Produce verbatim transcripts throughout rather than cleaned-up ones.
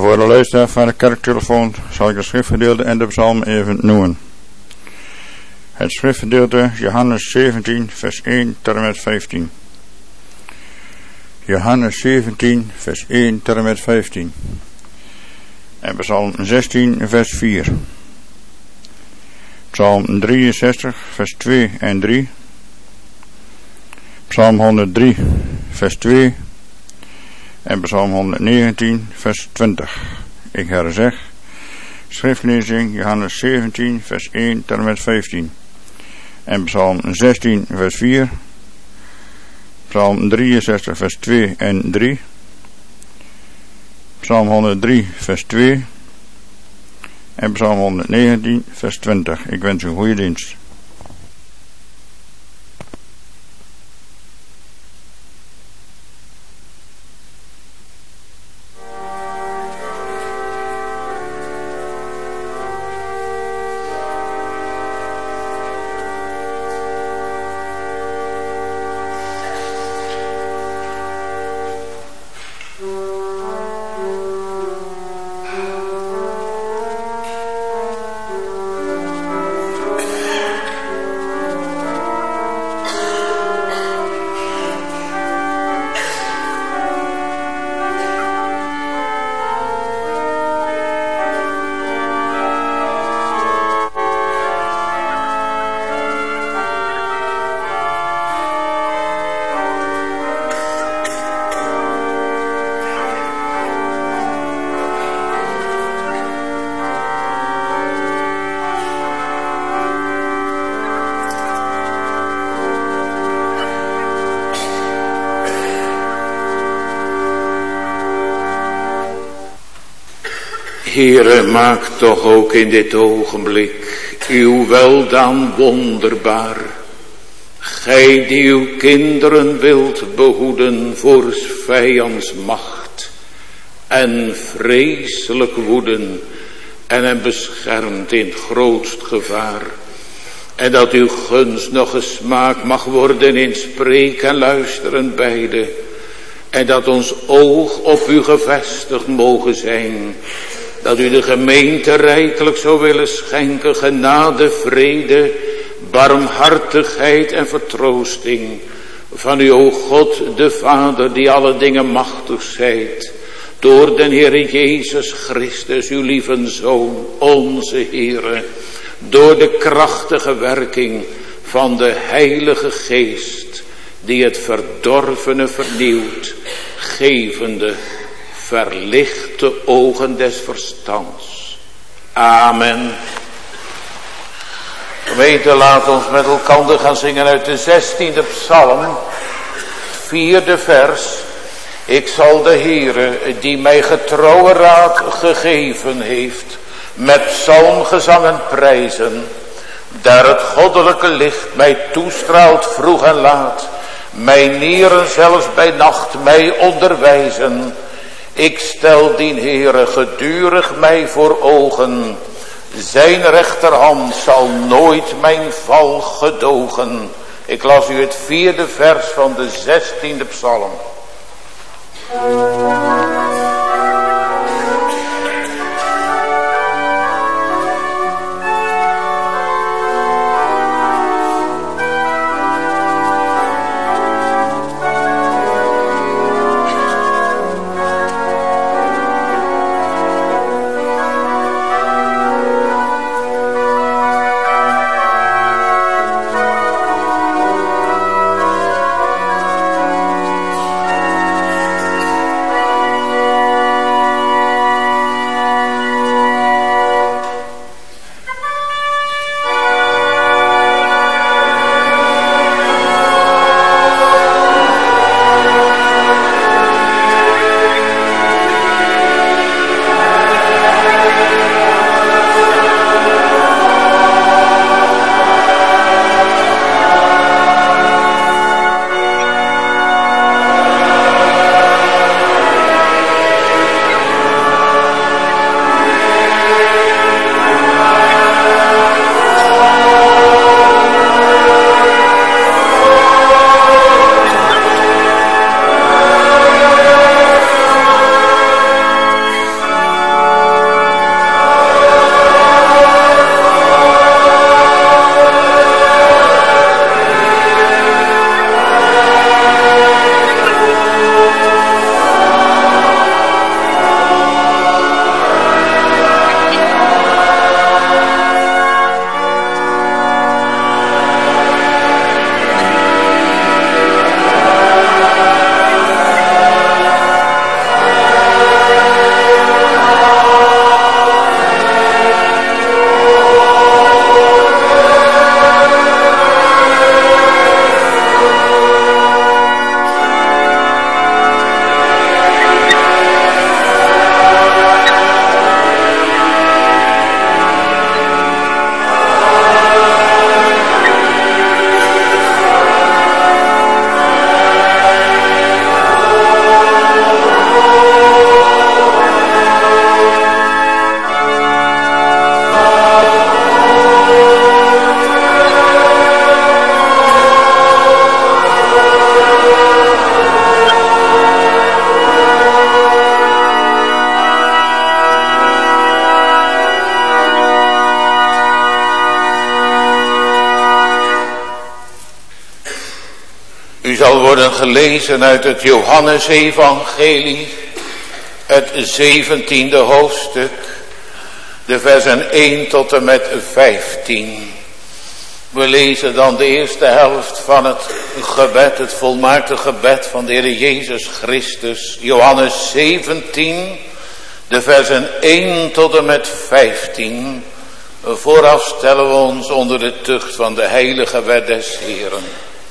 Voor de luisteraar van de kerktelefoon zal ik het schriftgedeelte en de psalm even noemen. Het schriftgedeelte Johannes zeventien vers één tot en met vijftien. Johannes zeventien vers één tot en met vijftien. En psalm zestien vers vier. Psalm drieënzestig vers twee en drie. Psalm honderddrie vers twee. En psalm honderdnegentien vers twintig. Ik herzeg. Schriftlezing Johannes zeventien vers één tot en met vijftien. En psalm zestien vers vier. Psalm drieënzestig vers twee en drie. Psalm honderddrie vers twee. En psalm honderdnegentien vers twintig. Ik wens u een goede dienst. Heere, maak toch ook in dit ogenblik uw weldaan wonderbaar. Gij die uw kinderen wilt behoeden voor vijands macht en vreselijk woeden en hen beschermt in grootst gevaar. En dat uw gunst nog gesmaakt mag worden in spreken en luisteren beide. En dat ons oog op u gevestigd mogen zijn. Dat u de gemeente rijkelijk zou willen schenken, genade, vrede, barmhartigheid en vertroosting. Van u, o God, de Vader, die alle dingen machtig zijt. Door den Heere Jezus Christus, uw lieve Zoon, onze Heere. Door de krachtige werking van de Heilige Geest, die het verdorvene vernieuwt, gevende verlichte ogen des verstands. Amen. Gemeente, laat ons met elkaar gaan zingen uit de zestiende psalm, vierde vers. Ik zal de Heere, die mij getrouwe raad gegeven heeft, met psalmgezangen prijzen. Daar het goddelijke licht mij toestraalt vroeg en laat, mijn nieren zelfs bij nacht mij onderwijzen. Ik stel dien Heere gedurig mij voor ogen. Zijn rechterhand zal nooit mijn val gedogen. Ik las u het vierde vers van de zestiende psalm. zal worden gelezen uit het Johannesevangelie, het zeventiende hoofdstuk, de versen één tot en met vijftien. We lezen dan de eerste helft van het gebed, het volmaakte gebed van de Heer Jezus Christus. Johannes zeventien, de versen één tot en met vijftien. Vooraf stellen we ons onder de tucht van de heilige wet des Heeren.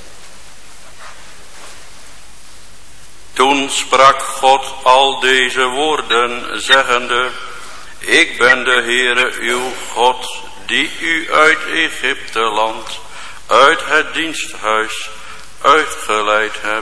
Toen sprak God al deze woorden, zeggende: Ik ben de Heere uw God, die u uit Egypteland, uit het diensthuis, uitgeleid heb.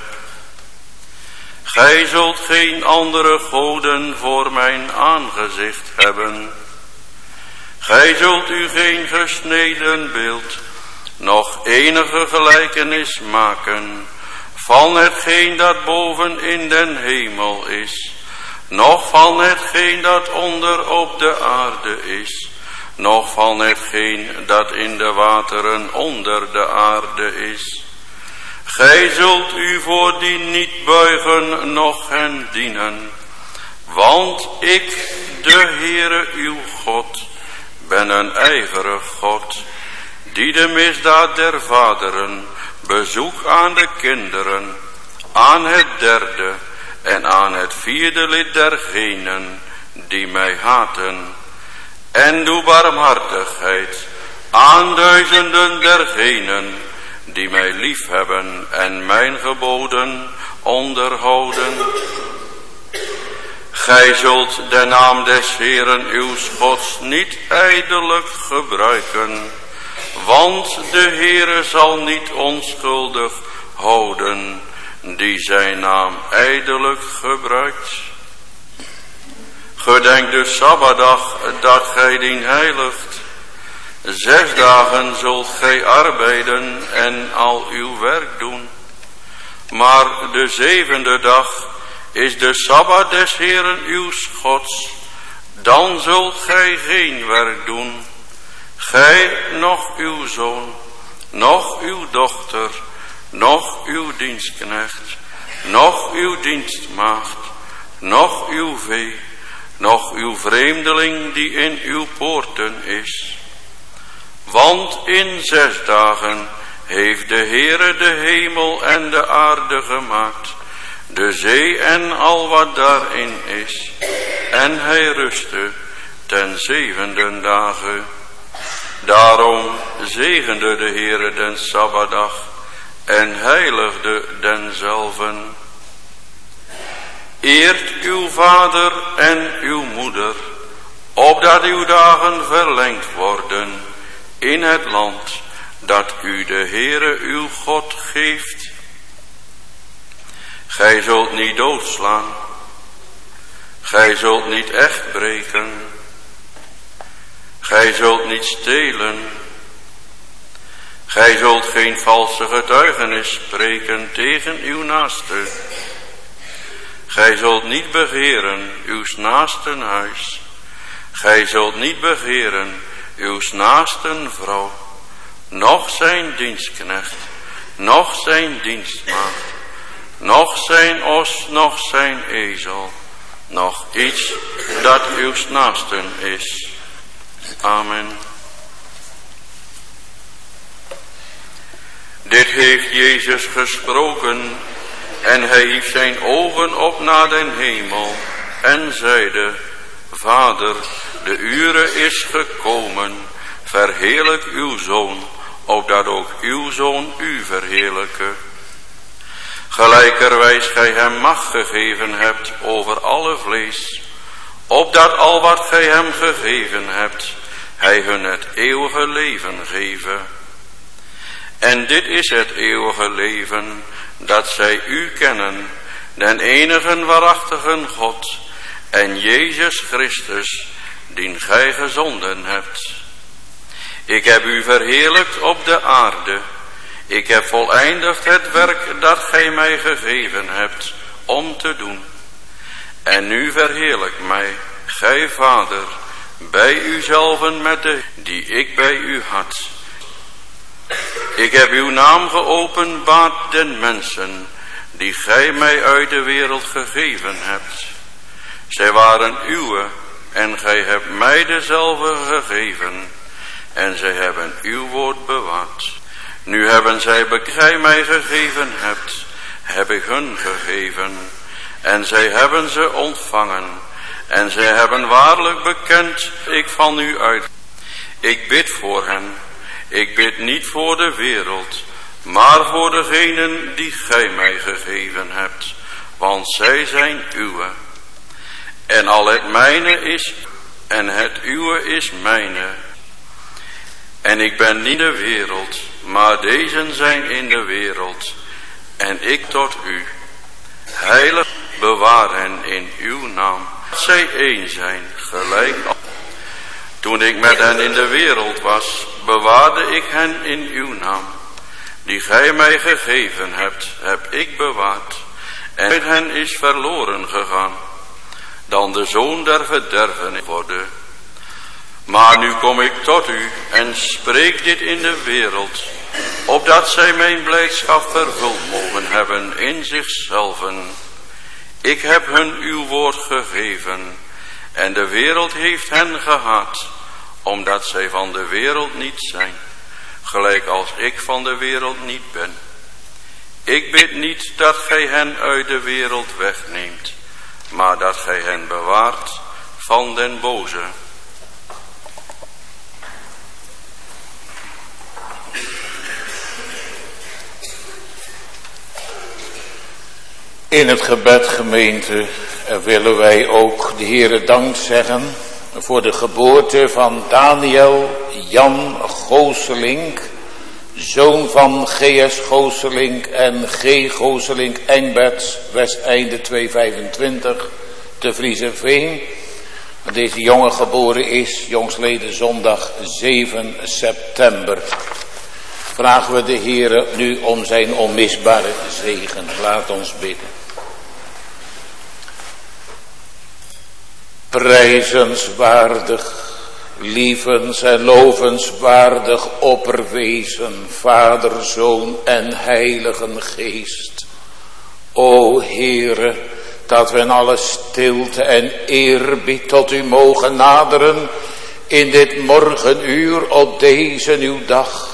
Gij zult geen andere goden voor mijn aangezicht hebben. Gij zult u geen gesneden beeld, noch enige gelijkenis maken van hetgeen dat boven in den hemel is, noch van hetgeen dat onder op de aarde is, noch van hetgeen dat in de wateren onder de aarde is. Gij zult u voor die niet buigen, noch hen dienen, want ik, de Heere uw God, ben een ijverig God, die de misdaad der vaderen bezoek aan de kinderen, aan het derde en aan het vierde lid dergenen die mij haten, en doe barmhartigheid aan duizenden dergenen die mij liefhebben en mijn geboden onderhouden. Gij zult de naam des Heeren uw Gods niet ijdelijk gebruiken, want de Heere zal niet onschuldig houden die zijn naam ijdelijk gebruikt. Gedenk de Sabbatdag dat gij dien heiligt. Zes dagen zult gij arbeiden en al uw werk doen. Maar de zevende dag is de Sabbat des Heeren uw Gods. Dan zult gij geen werk doen. Gij, noch uw zoon, noch uw dochter, noch uw dienstknecht, noch uw dienstmaagd, noch uw vee, noch uw vreemdeling die in uw poorten is. Want in zes dagen heeft de Heere de hemel en de aarde gemaakt, de zee en al wat daarin is. En hij rustte ten zevende dagen. Daarom zegende de Heere den Sabbatdag en heiligde denzelven. Eert uw vader en uw moeder, opdat uw dagen verlengd worden in het land dat u de Heere uw God geeft. Gij zult niet doodslaan, gij zult niet echt breken, gij zult niet stelen, gij zult geen valse getuigenis spreken tegen uw naaste. Gij zult niet begeren uws naasten huis, gij zult niet begeren uws naasten vrouw, noch zijn dienstknecht, noch zijn dienstmaagd, noch zijn os, noch zijn ezel, noch iets dat uws naasten is. Amen. Dit heeft Jezus gesproken en hij hief zijn ogen op naar den hemel en zeide: Vader, de ure is gekomen, verheerlijk uw Zoon, opdat ook uw Zoon u verheerlijke. Gelijkerwijs gij hem macht gegeven hebt over alle vlees, opdat al wat gij hem gegeven hebt, hij hun het eeuwige leven geven. En dit is het eeuwige leven, dat zij u kennen, den enige waarachtigen God, en Jezus Christus, dien gij gezonden hebt. Ik heb u verheerlijkt op de aarde. Ik heb voleindigd het werk dat gij mij gegeven hebt om te doen. En nu verheerlijk mij, gij Vader, bij uzelven met de die ik bij u had. Ik heb uw naam geopenbaard den mensen, die gij mij uit de wereld gegeven hebt. Zij waren uwe, en gij hebt mij dezelfde gegeven, en zij hebben uw woord bewaard. Nu hebben zij, be- gij mij gegeven hebt, heb ik hun gegeven, en zij hebben ze ontvangen, en zij hebben waarlijk bekend, ik van u uit. Ik bid voor hen, ik bid niet voor de wereld, maar voor degenen die gij mij gegeven hebt, want zij zijn uwe. En al het mijne is, en het uwe is mijne. En ik ben niet de wereld, maar deze zijn in de wereld, en ik tot u. Heilig, bewaar hen in uw naam, dat zij één zijn, gelijk al. Toen ik met hen in de wereld was, bewaarde ik hen in uw naam. Die gij mij gegeven hebt, heb ik bewaard, en met hen is verloren gegaan, dan de zoon der verderven worden. Maar nu kom ik tot u en spreek dit in de wereld, opdat zij mijn blijdschap vervuld mogen hebben in zichzelven. Ik heb hun uw woord gegeven, en de wereld heeft hen gehaat, omdat zij van de wereld niet zijn, gelijk als ik van de wereld niet ben. Ik bid niet dat gij hen uit de wereld wegneemt, maar dat gij hen bewaart van den boze. In het gebed, gemeente, willen wij ook de Heere dank zeggen voor de geboorte van Daniel Jan Gooselink, zoon van G S Gooselink en G Gooselink Engberts, Westeinde tweehonderdvijfentwintig, te Vriezenveen. Deze jongen geboren is, jongstleden zondag zeven september. Vragen we de Heere nu om zijn onmisbare zegen. Laat ons bidden. Prijzenswaardig, lievens en lovenswaardig opperwezen, Vader, Zoon en Heilige Geest. O Heere, dat we in alle stilte en eerbied tot u mogen naderen in dit morgenuur op deze uw dag.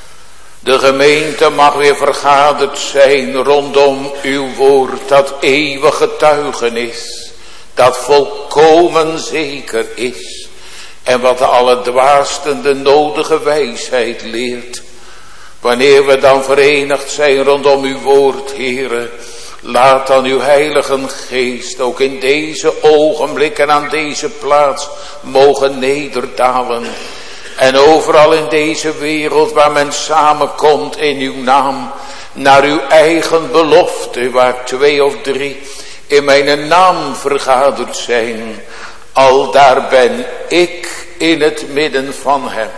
De gemeente mag weer vergaderd zijn rondom uw woord, dat eeuwig getuigenis, dat volkomen zeker is, en wat de allerdwaasten de nodige wijsheid leert. Wanneer we dan verenigd zijn rondom uw woord, Heere, laat dan uw Heilige Geest ook in deze ogenblikken aan deze plaats mogen nederdalen. En overal in deze wereld waar men samenkomt in uw naam, naar uw eigen belofte, waar twee of drie in mijn naam vergaderd zijn, al daar ben ik in het midden van hen.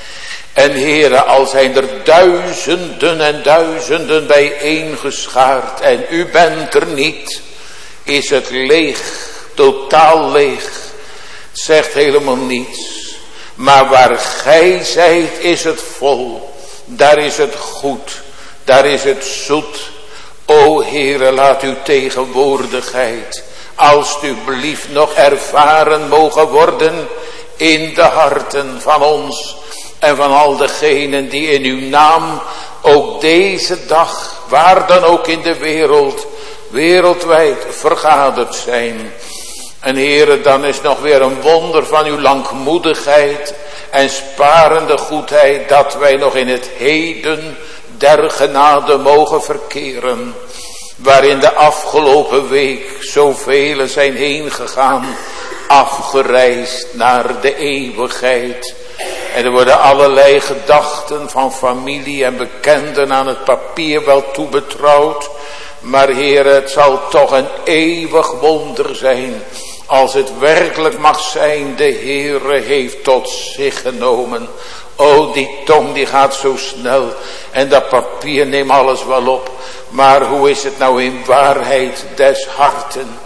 En Heere, al zijn er duizenden en duizenden bijeengeschaard en u bent er niet, is het leeg, totaal leeg. Het zegt helemaal niets. Maar waar gij zijt is het vol, daar is het goed, daar is het zoet. O Heere, laat uw tegenwoordigheid alstublieft nog ervaren mogen worden in de harten van ons en van al degenen die in uw naam ook deze dag, waar dan ook in de wereld, wereldwijd vergaderd zijn. En Heere, dan is nog weer een wonder van uw langmoedigheid en sparende goedheid, dat wij nog in het heden der genade mogen verkeren, waarin de afgelopen week zoveel zijn heen gegaan, afgereisd naar de eeuwigheid. En er worden allerlei gedachten van familie en bekenden aan het papier wel toebetrouwd, maar Heere, het zal toch een eeuwig wonder zijn, als het werkelijk mag zijn, de Heere heeft tot zich genomen. O, die tong die gaat zo snel en dat papier neemt alles wel op. Maar hoe is het nou in waarheid des harten?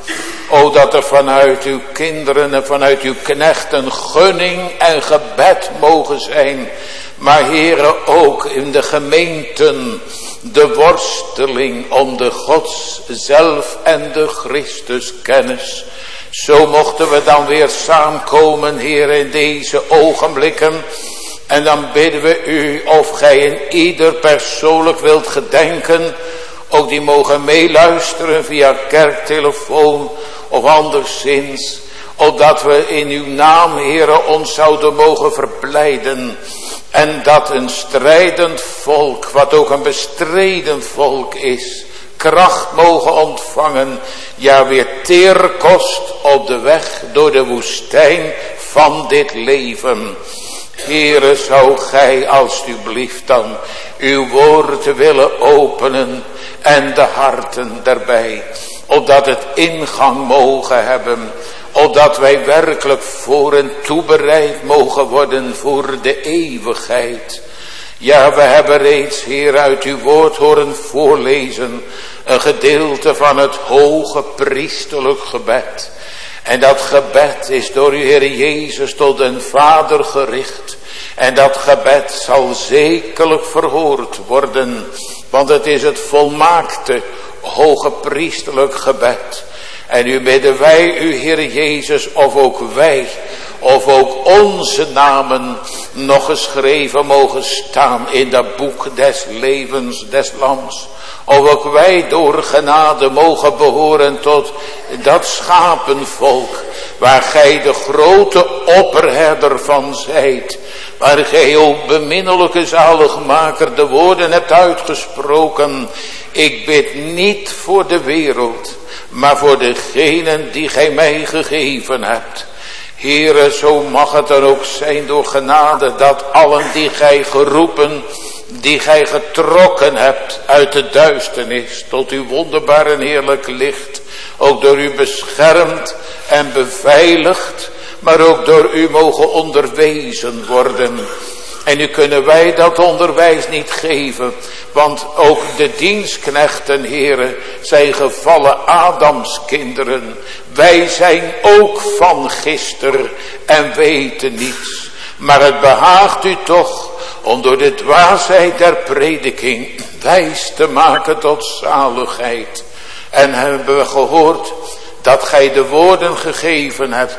O dat er vanuit uw kinderen en vanuit uw knechten gunning en gebed mogen zijn. Maar Heere, ook in de gemeenten de worsteling om de Gods zelf en de Christus kennis. Zo mochten we dan weer samenkomen, Heere, in deze ogenblikken. En dan bidden we u of gij in ieder persoonlijk wilt gedenken. Ook die mogen meeluisteren via kerktelefoon of anderszins. Opdat we in uw naam, Heere, ons zouden mogen verblijden. En dat een strijdend volk, wat ook een bestreden volk is, kracht mogen ontvangen. Ja, weer teerkost op de weg door de woestijn van dit leven. Heere, zou gij alstublieft dan uw woord willen openen en de harten daarbij. Opdat het ingang mogen hebben. Opdat wij werkelijk voor en toebereid mogen worden voor de eeuwigheid. Ja, we hebben reeds, Heer, uit uw woord horen voorlezen. Een gedeelte van het hoge priesterlijk gebed. En dat gebed is door uw Heer Jezus tot den Vader gericht. En dat gebed zal zekerlijk verhoord worden. Want het is het volmaakte hoge priesterlijk gebed. En nu bidden wij u, Heer Jezus, of ook wij, of ook onze namen nog geschreven mogen staan in dat boek des levens des lams. Of ook wij door genade mogen behoren tot dat schapenvolk, waar gij de grote opperherder van zijt. Waar gij, o beminnelijke zaligmaker, de woorden hebt uitgesproken. Ik bid niet voor de wereld, maar voor degenen die gij mij gegeven hebt. Heere, zo mag het dan ook zijn door genade, dat allen die gij geroepen, die gij getrokken hebt uit de duisternis tot uw wonderbaar en heerlijk licht, ook door u beschermd en beveiligd, maar ook door u mogen onderwezen worden. En nu kunnen wij dat onderwijs niet geven, want ook de dienstknechten, Heere, zijn gevallen Adamskinderen. Wij zijn ook van gister en weten niets. Maar het behaagt u toch om door de dwaasheid der prediking wijs te maken tot zaligheid. En hebben we gehoord dat gij de woorden gegeven hebt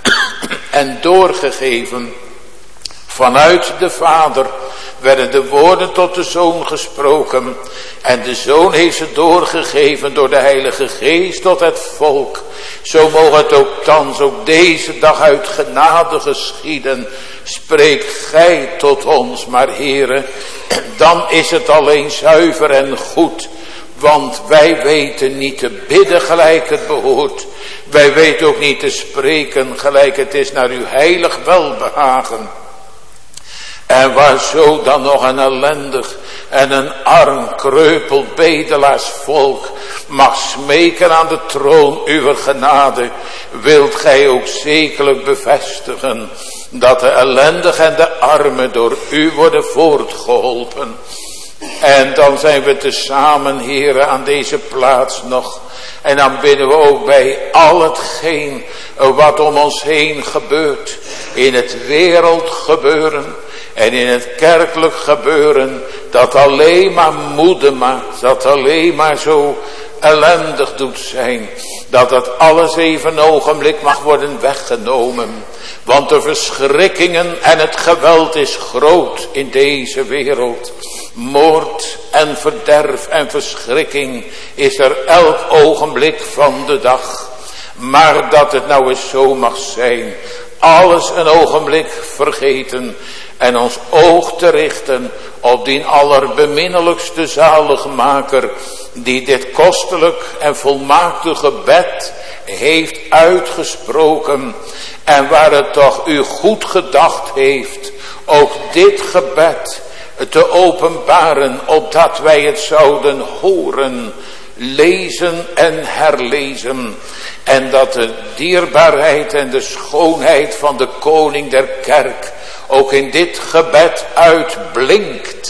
en doorgegeven. Vanuit de Vader werden de woorden tot de Zoon gesproken. En de Zoon heeft ze doorgegeven door de Heilige Geest tot het volk. Zo mogen het ook thans, ook deze dag uit genade geschieden. Spreek gij tot ons, maar Heere, dan is het alleen zuiver en goed. Want wij weten niet te bidden gelijk het behoort. Wij weten ook niet te spreken gelijk het is naar uw heilig welbehagen. En waar zo dan nog een ellendig en een arm, kreupeld, bedelaarsvolk mag smeken aan de troon uw genade, wilt gij ook zekerlijk bevestigen dat de ellendig en de armen door u worden voortgeholpen. En dan zijn we tezamen, Heere, aan deze plaats nog. En dan bidden we ook bij al hetgeen wat om ons heen gebeurt, in het wereld gebeuren en in het kerkelijk gebeuren, dat alleen maar moede maakt, dat alleen maar zo ellendig doet zijn, dat dat alles even een ogenblik mag worden weggenomen. Want de verschrikkingen en het geweld is groot in deze wereld. Moord en verderf en verschrikking is er elk ogenblik van de dag. Maar dat het nou eens zo mag zijn, alles een ogenblik vergeten en ons oog te richten op die allerbeminnelijkste zaligmaker, die dit kostelijk en volmaakte gebed heeft uitgesproken, en waar het toch u goed gedacht heeft ook dit gebed te openbaren, opdat wij het zouden horen, lezen en herlezen, en dat de dierbaarheid en de schoonheid van de koning der kerk ook in dit gebed uitblinkt.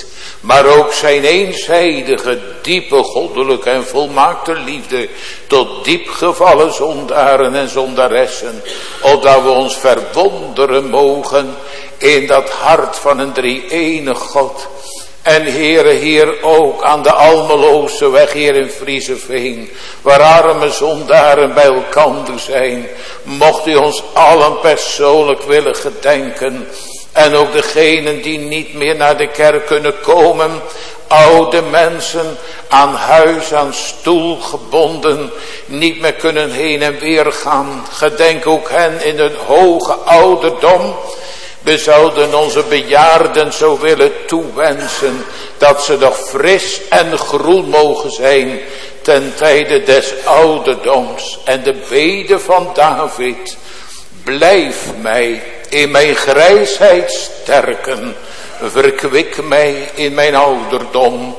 maar ook zijn eenzijdige, diepe, goddelijke en volmaakte liefde tot diep gevallen zondaren en zondaressen, opdat we ons verwonderen mogen in dat hart van een drie-enig God. En Heere, hier ook aan de Almeloze weg hier in Frieseveen, waar arme zondaren bij elkander zijn, mocht u ons allen persoonlijk willen gedenken. En ook degenen die niet meer naar de kerk kunnen komen, oude mensen aan huis, aan stoel gebonden, niet meer kunnen heen en weer gaan. Gedenk ook hen in hun hoge ouderdom. We zouden onze bejaarden zo willen toewensen dat ze nog fris en groen mogen zijn ten tijde des ouderdoms. En de bede van David: blijf mij in mijn grijsheid sterken, verkwik mij in mijn ouderdom.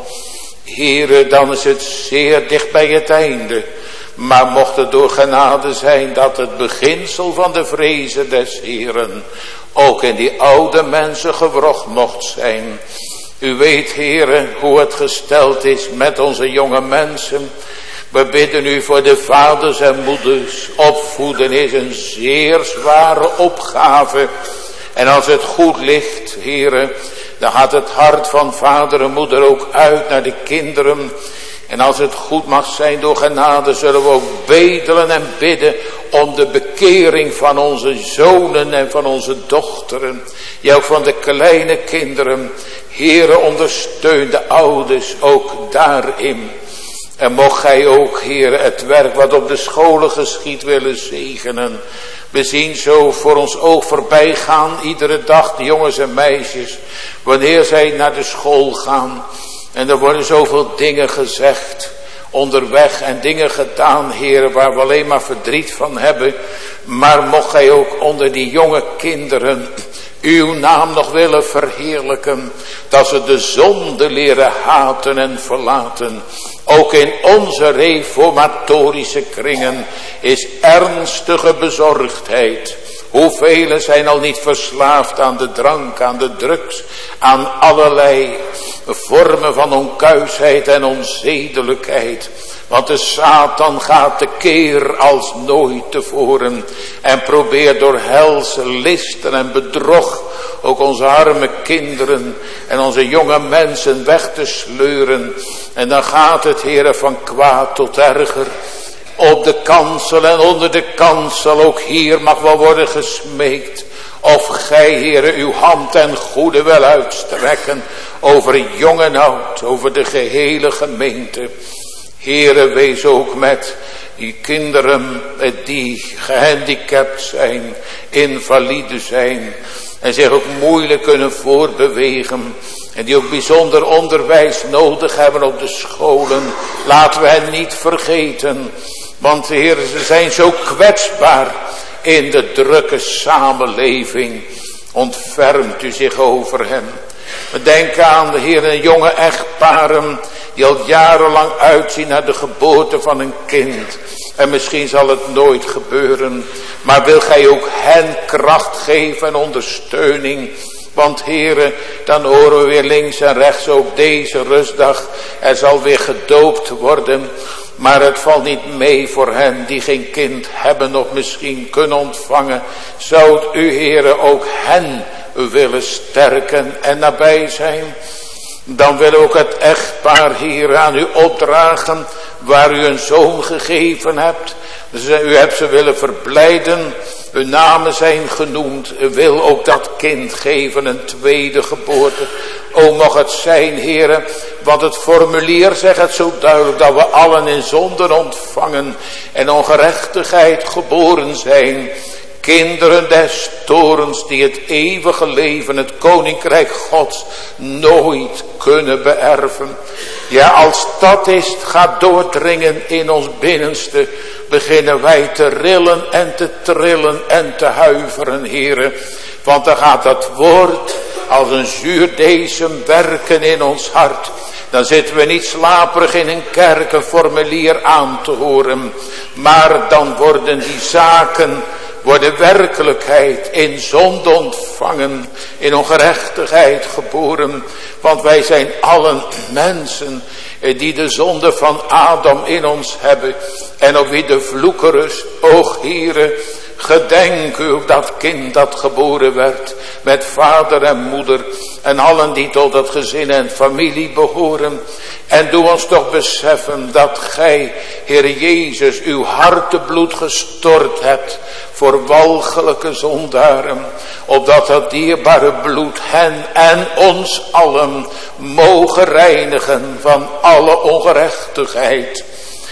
Heere, dan is het zeer dicht bij het einde. Maar mocht het door genade zijn dat het beginsel van de vrezen des Heeren ook in die oude mensen gewrocht mocht zijn. U weet, Heere, hoe het gesteld is met onze jonge mensen. We bidden u voor de vaders en moeders. Opvoeden is een zeer zware opgave. En als het goed ligt, Heere, dan gaat het hart van vader en moeder ook uit naar de kinderen. En als het goed mag zijn door genade, zullen we ook bedelen en bidden om de bekering van onze zonen en van onze dochteren. Ja, ook van de kleine kinderen. Heere, ondersteun de ouders ook daarin. En mocht gij ook, Heere, het werk wat op de scholen geschiet willen zegenen. We zien zo voor ons oog voorbij gaan, iedere dag, de jongens en meisjes, wanneer zij naar de school gaan. En er worden zoveel dingen gezegd onderweg en dingen gedaan, Heere, waar we alleen maar verdriet van hebben. Maar mocht gij ook onder die jonge kinderen uw naam nog willen verheerlijken, dat ze de zonde leren haten en verlaten. Ook in onze reformatorische kringen is ernstige bezorgdheid. Hoeveel zijn al niet verslaafd aan de drank, aan de drugs, aan allerlei vormen van onkuisheid en onzedelijkheid. Want de Satan gaat tekeer als nooit tevoren en probeert door helse listen en bedrog ook onze arme kinderen en onze jonge mensen weg te sleuren. En dan gaat het, Heere, van kwaad tot erger. Op de kansel en onder de kansel, ook hier mag wel worden gesmeekt. Of gij, Heere, uw hand en goede wil uitstrekken over jong en oud, over de gehele gemeente. Heere, wees ook met die kinderen die gehandicapt zijn, invalide zijn en zich ook moeilijk kunnen voortbewegen. En die ook bijzonder onderwijs nodig hebben op de scholen. Laten we hen niet vergeten. Want de Heer, ze zijn zo kwetsbaar in de drukke samenleving. Ontfermt u zich over hen. We denken aan de Heer en jonge echtparen die al jarenlang uitzien naar de geboorte van een kind. En misschien zal het nooit gebeuren. Maar wil gij ook hen kracht geven en ondersteuning. Want Heere, dan horen we weer links en rechts ook deze rustdag. Er zal weer gedoopt worden. Maar het valt niet mee voor hen die geen kind hebben of misschien kunnen ontvangen. Zou u, Heere, ook hen willen sterken en nabij zijn? Dan wil ook het echtpaar hier aan u opdragen waar u een zoon gegeven hebt. Dus u hebt ze willen verblijden. Hun namen zijn genoemd. U wil ook dat kind geven, een tweede geboorte. O, mag het zijn, Heere, want het formulier zegt het zo duidelijk, dat we allen in zonden ontvangen en ongerechtigheid geboren zijn. Kinderen des torens die het eeuwige leven, het koninkrijk Gods, nooit kunnen beërven. Ja, als dat is, gaat doordringen in ons binnenste, beginnen wij te rillen en te trillen en te huiveren, Heere. Want dan gaat dat woord als een zuurdesem werken in ons hart. Dan zitten we niet slaperig in een kerk een formulier aan te horen. Maar dan worden die zaken, worden werkelijkheid in zonde ontvangen, in ongerechtigheid geboren. Want wij zijn allen mensen die de zonde van Adam in ons hebben. En op wie de vloek rust. O Heere, gedenk u op dat kind dat geboren werd. Met vader en moeder. En allen die tot het gezin en familie behoren. En doe ons toch beseffen dat gij, Heer Jezus, uw hartebloed gestort hebt. Voor walgelijke zondaren. Opdat dat dierbare bloed hen en ons allen mogen reinigen van alle ongerechtigheid.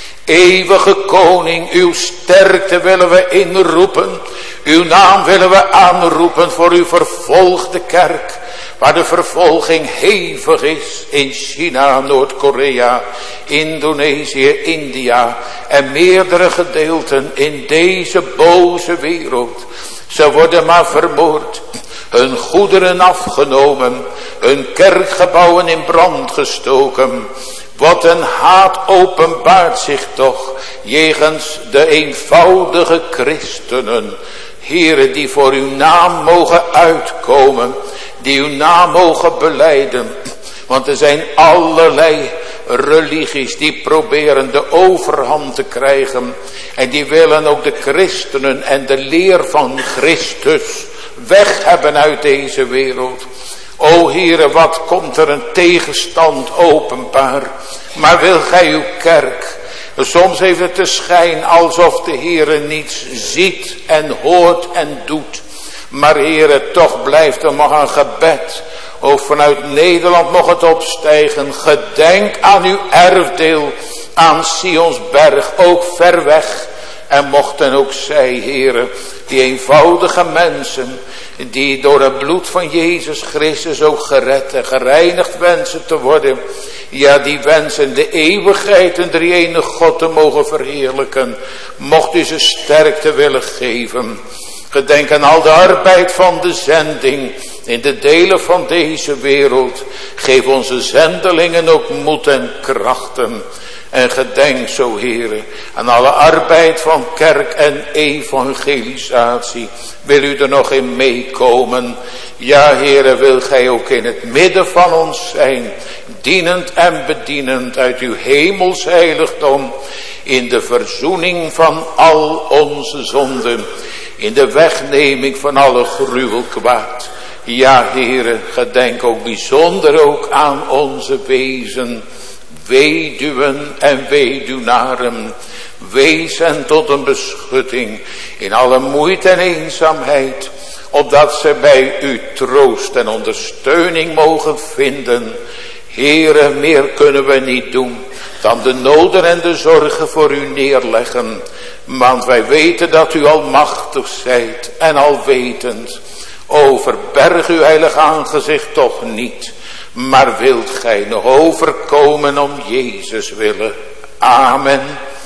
Eeuwige koning, uw sterkte willen we inroepen. Uw naam willen we aanroepen voor uw vervolgde kerk. Waar de vervolging hevig is in China, Noord-Korea, Indonesië, India en meerdere gedeelten in deze boze wereld. Ze worden maar vermoord, hun goederen afgenomen, hun kerkgebouwen in brand gestoken. Wat een haat openbaart zich toch jegens de eenvoudige christenen. Heren die voor uw naam mogen uitkomen, die uw naam mogen belijden. Want er zijn allerlei religies die proberen de overhand te krijgen. En die willen ook de christenen en de leer van Christus weg hebben uit deze wereld. O Heere, wat komt er een tegenstand openbaar. Maar wil gij uw kerk. Soms heeft het de schijn alsof de Heere niets ziet en hoort en doet. Maar Heere, toch blijft er nog een gebed. Ook vanuit Nederland mocht het opstijgen. Gedenk aan uw erfdeel. Aan Sionsberg, ook ver weg. En mochten ook zij, Heere, die eenvoudige mensen, die door het bloed van Jezus Christus ook gered en gereinigd wensen te worden. Ja, die wensen de eeuwigheid en drie enige God te mogen verheerlijken. Mocht u ze sterkte willen geven. Gedenk aan al de arbeid van de zending in de delen van deze wereld. Geef onze zendelingen ook moed en krachten. En gedenk zo, Heere, aan alle arbeid van kerk en evangelisatie. Wil u er nog in meekomen? Ja, Heere, wil gij ook in het midden van ons zijn. Dienend en bedienend uit uw hemels heiligdom. In de verzoening van al onze zonden. In de wegneming van alle gruwel kwaad. Ja, Heere, gedenk ook bijzonder ook aan onze wezen. Weduwen en weduwnaren. Wees hen tot een beschutting. In alle moeite en eenzaamheid. Opdat ze bij u troost en ondersteuning mogen vinden. Heere, meer kunnen we niet doen dan de noden en de zorgen voor u neerleggen. Want wij weten dat u almachtig zijt en alwetend. O, verberg uw heilig aangezicht toch niet. Maar wilt gij nog overkomen om Jezus willen. Amen.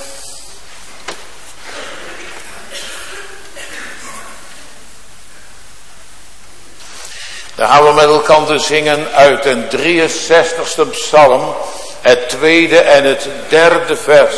Dan gaan we met elkaar zingen uit een drieënzestigste psalm. Het tweede en het derde vers.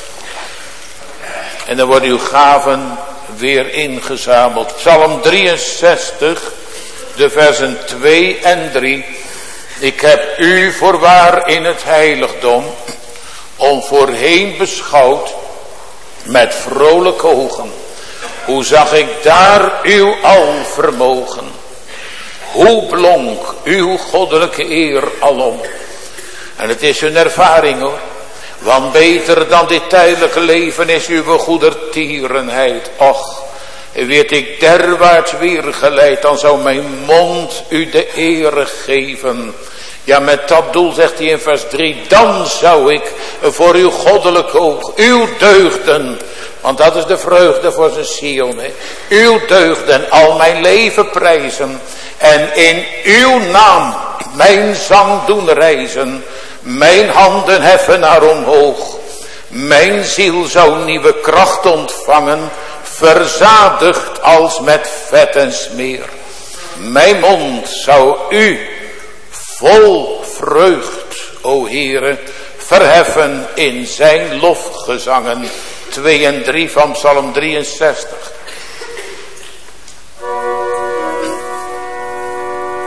En dan worden uw gaven weer ingezameld. Psalm drieënzestig, de versen twee en drie. Ik heb u voorwaar in het heiligdom om voorheen beschouwd met vrolijke ogen. Hoe zag ik daar uw alvermogen. Hoe blonk uw goddelijke eer alom. En het is een ervaring hoor. Want beter dan dit tijdelijke leven is uw goedertierenheid. Och, werd ik derwaarts weer geleid, dan zou mijn mond u de ere geven. Ja, met dat doel zegt hij in vers drie, dan zou ik voor uw goddelijk oog, uw deugden, want dat is de vreugde voor zijn ziel, hè, uw deugden al mijn leven prijzen en in uw naam mijn zang doen reizen, mijn handen heffen naar omhoog. Mijn ziel zou nieuwe kracht ontvangen, verzadigd als met vet en smeer. Mijn mond zou u vol vreugd, o Heere, verheffen in zijn lofgezangen. twee en drie van Psalm drieënzestig.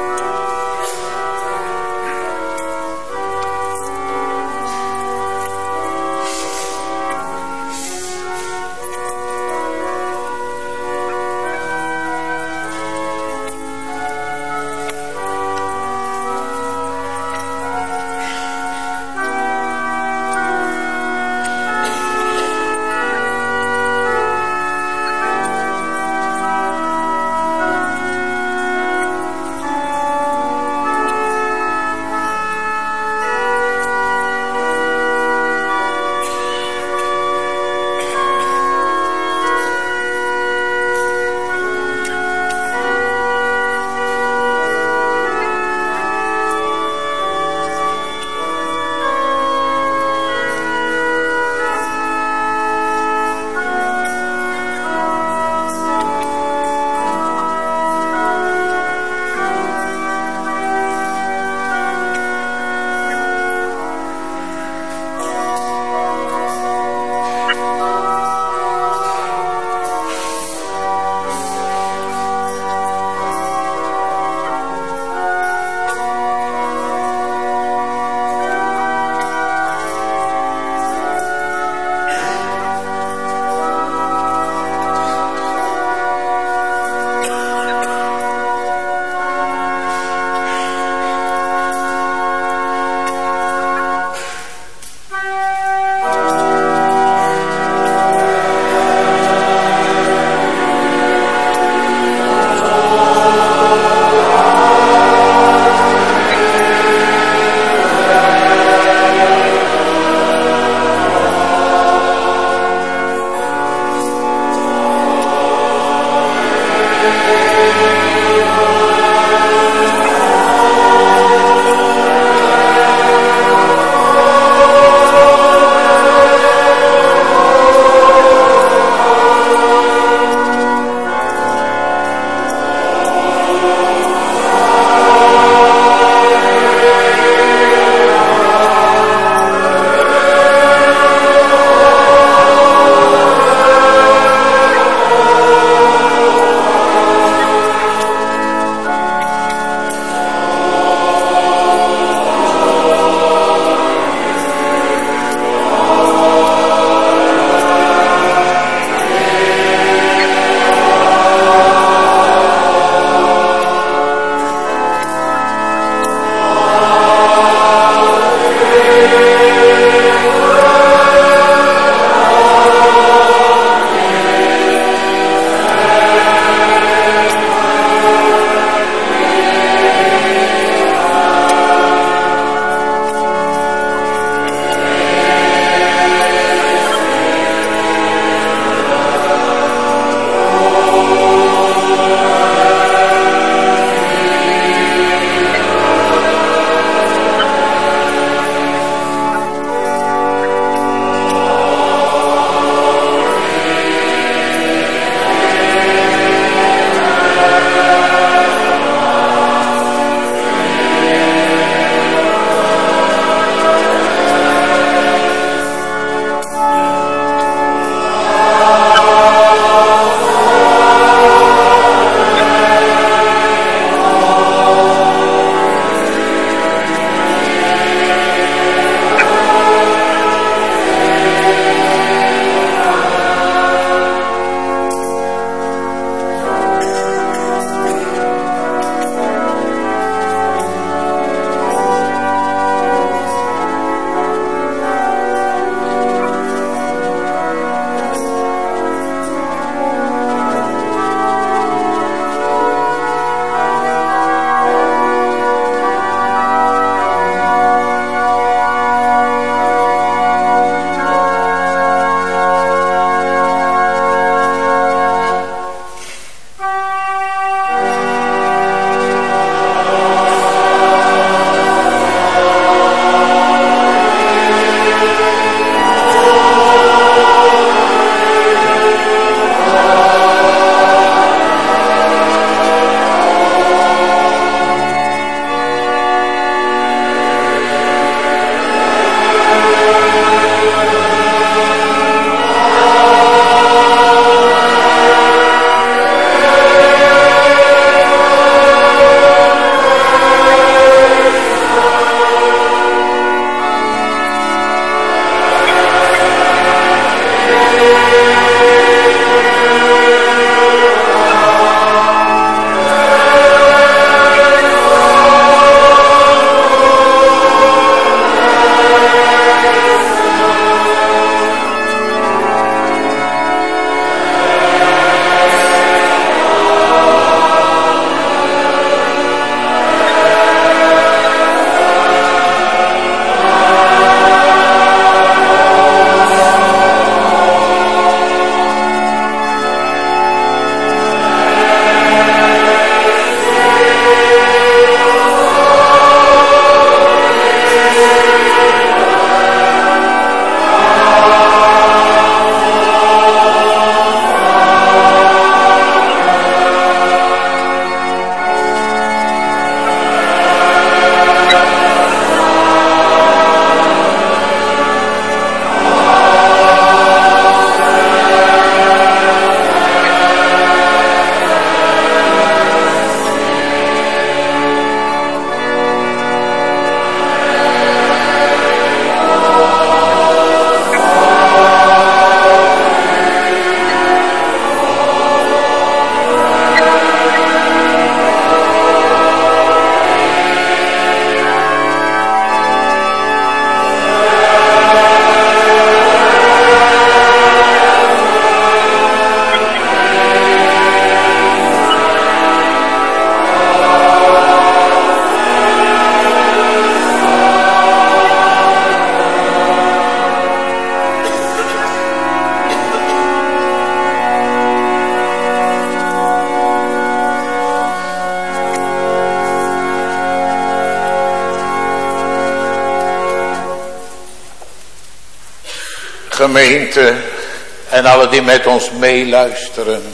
Gemeente en alle die met ons meeluisteren.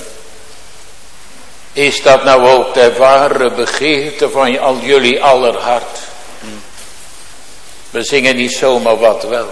Is dat nou ook de ware begeerte van al jullie aller hart? We zingen niet zomaar wat wel.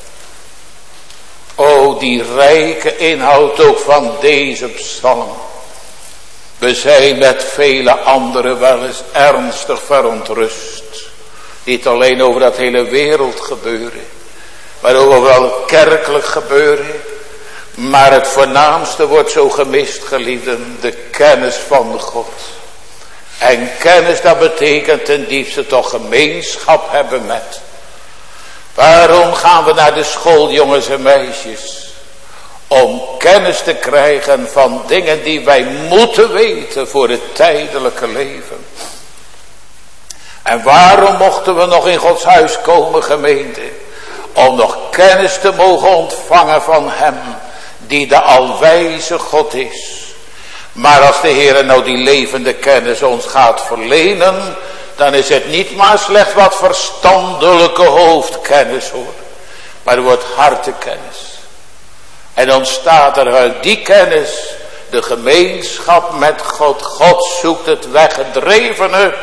O, die rijke inhoud ook van deze psalm. We zijn met vele anderen wel eens ernstig verontrust. Niet alleen over dat hele wereld gebeuren, maar ook overal kerkelijk gebeuren. Maar het voornaamste wordt zo gemist, geliefden, de kennis van God. En kennis, dat betekent ten diepste toch gemeenschap hebben met. Waarom gaan we naar de school, jongens en meisjes? Om kennis te krijgen van dingen die wij moeten weten voor het tijdelijke leven. En waarom mochten we nog in Gods huis komen, gemeente? Om nog kennis te mogen ontvangen van hem, die de alwijze God is. Maar als de Heer nou die levende kennis ons gaat verlenen, dan is het niet maar slechts wat verstandelijke hoofdkennis, hoor. Maar er wordt hartekennis. En ontstaat er uit die kennis de gemeenschap met God. God zoekt het weggedrevene.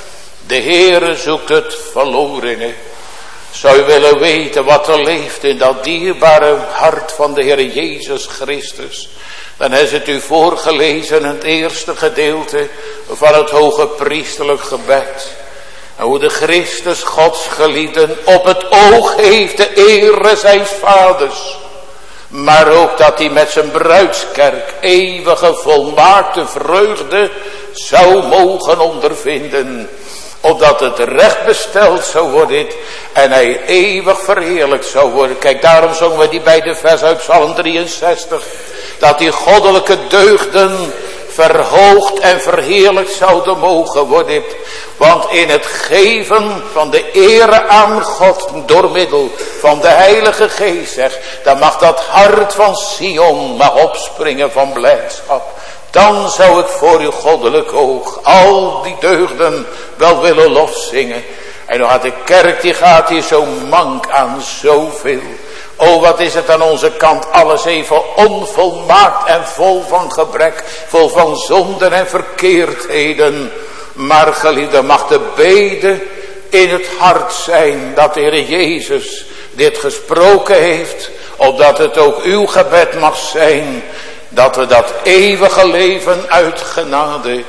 De Heere zoekt het verlorene. Zou je willen weten wat er leeft in dat dierbare hart van de Heer Jezus Christus? Dan is het u voorgelezen in het eerste gedeelte van het hoge priesterlijk gebed. En hoe de Christus Gods geliefden op het oog heeft de ere zijns vaders. Maar ook dat hij met zijn bruidskerk eeuwige volmaakte vreugde zou mogen ondervinden. Opdat het recht besteld zou worden en hij eeuwig verheerlijkt zou worden. Kijk, daarom zongen we die bij de vers uit Psalm drieënzestig. Dat die goddelijke deugden verhoogd en verheerlijkt zouden mogen worden. Want in het geven van de ere aan God door middel van de Heilige Geest, zeg, dan mag dat hart van Sion mag opspringen van blijdschap. Dan zou ik voor uw goddelijk oog al die deugden wel willen lofzingen. En dan gaat de kerk, die gaat hier zo mank aan zoveel. O, wat is het aan onze kant alles even onvolmaakt en vol van gebrek, vol van zonden en verkeerdheden. Maar geliefde, mag de bede in het hart zijn dat de Heer Jezus dit gesproken heeft, opdat het ook uw gebed mag zijn, dat we dat eeuwige leven uit genade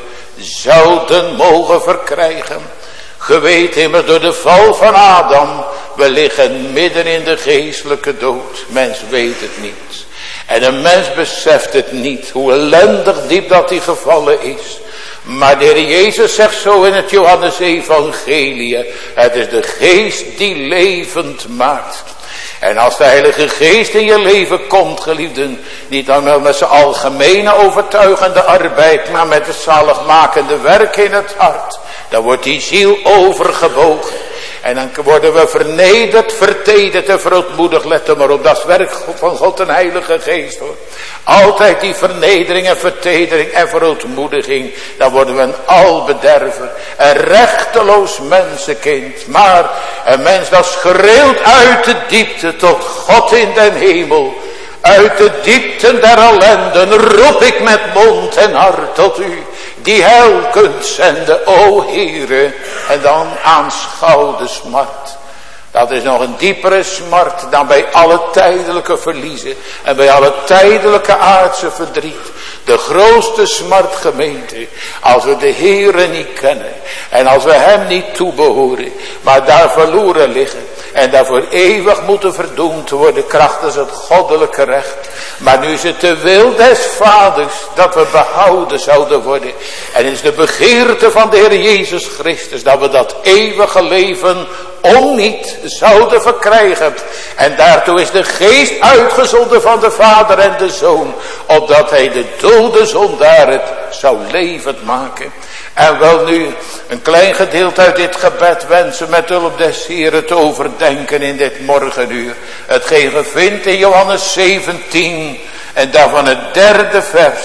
zouden mogen verkrijgen. Ge weet immers door de val van Adam, we liggen midden in de geestelijke dood. Mens weet het niet. En een mens beseft het niet, hoe ellendig diep dat hij gevallen is. Maar de Heer Jezus zegt zo in het Johannes Evangelie, het is de geest die levend maakt. En als de Heilige Geest in je leven komt, geliefden, niet dan wel met zijn algemene overtuigende arbeid, maar met het zaligmakende werk in het hart, dan wordt die ziel overgebogen. En dan worden we vernederd, vertederd en verootmoedigd. Let er maar op, dat is werk van God en Heilige Geest, hoor. Altijd die vernedering en vertedering en verootmoediging. Dan worden we een albederver, een rechteloos mensenkind. Maar een mens dat schreeuwt uit de diepte tot God in den hemel. Uit de diepten der ellenden roep ik met mond en hart tot u, die heil kunt zenden, o Heere. En dan aanschouw de smart. Dat is nog een diepere smart dan bij alle tijdelijke verliezen en bij alle tijdelijke aardse verdriet. De grootste smart, gemeente, als we de Heere niet kennen en als we hem niet toebehoren, maar daar verloren liggen en daarvoor eeuwig moeten verdoemd worden krachtens het goddelijke recht. Maar nu is het de wil des vaders dat we behouden zouden worden. En het is de begeerte van de Heer Jezus Christus dat we dat eeuwige leven onniet zouden verkrijgen. En daartoe is de geest uitgezonden van de Vader en de Zoon, opdat hij de dode zondaar het zou levend maken. En wel nu een klein gedeelte uit dit gebed wensen met hulp des Heeren te overdenken in dit morgenuur. Hetgeen ge vindt in Johannes zeventien en daarvan het derde vers,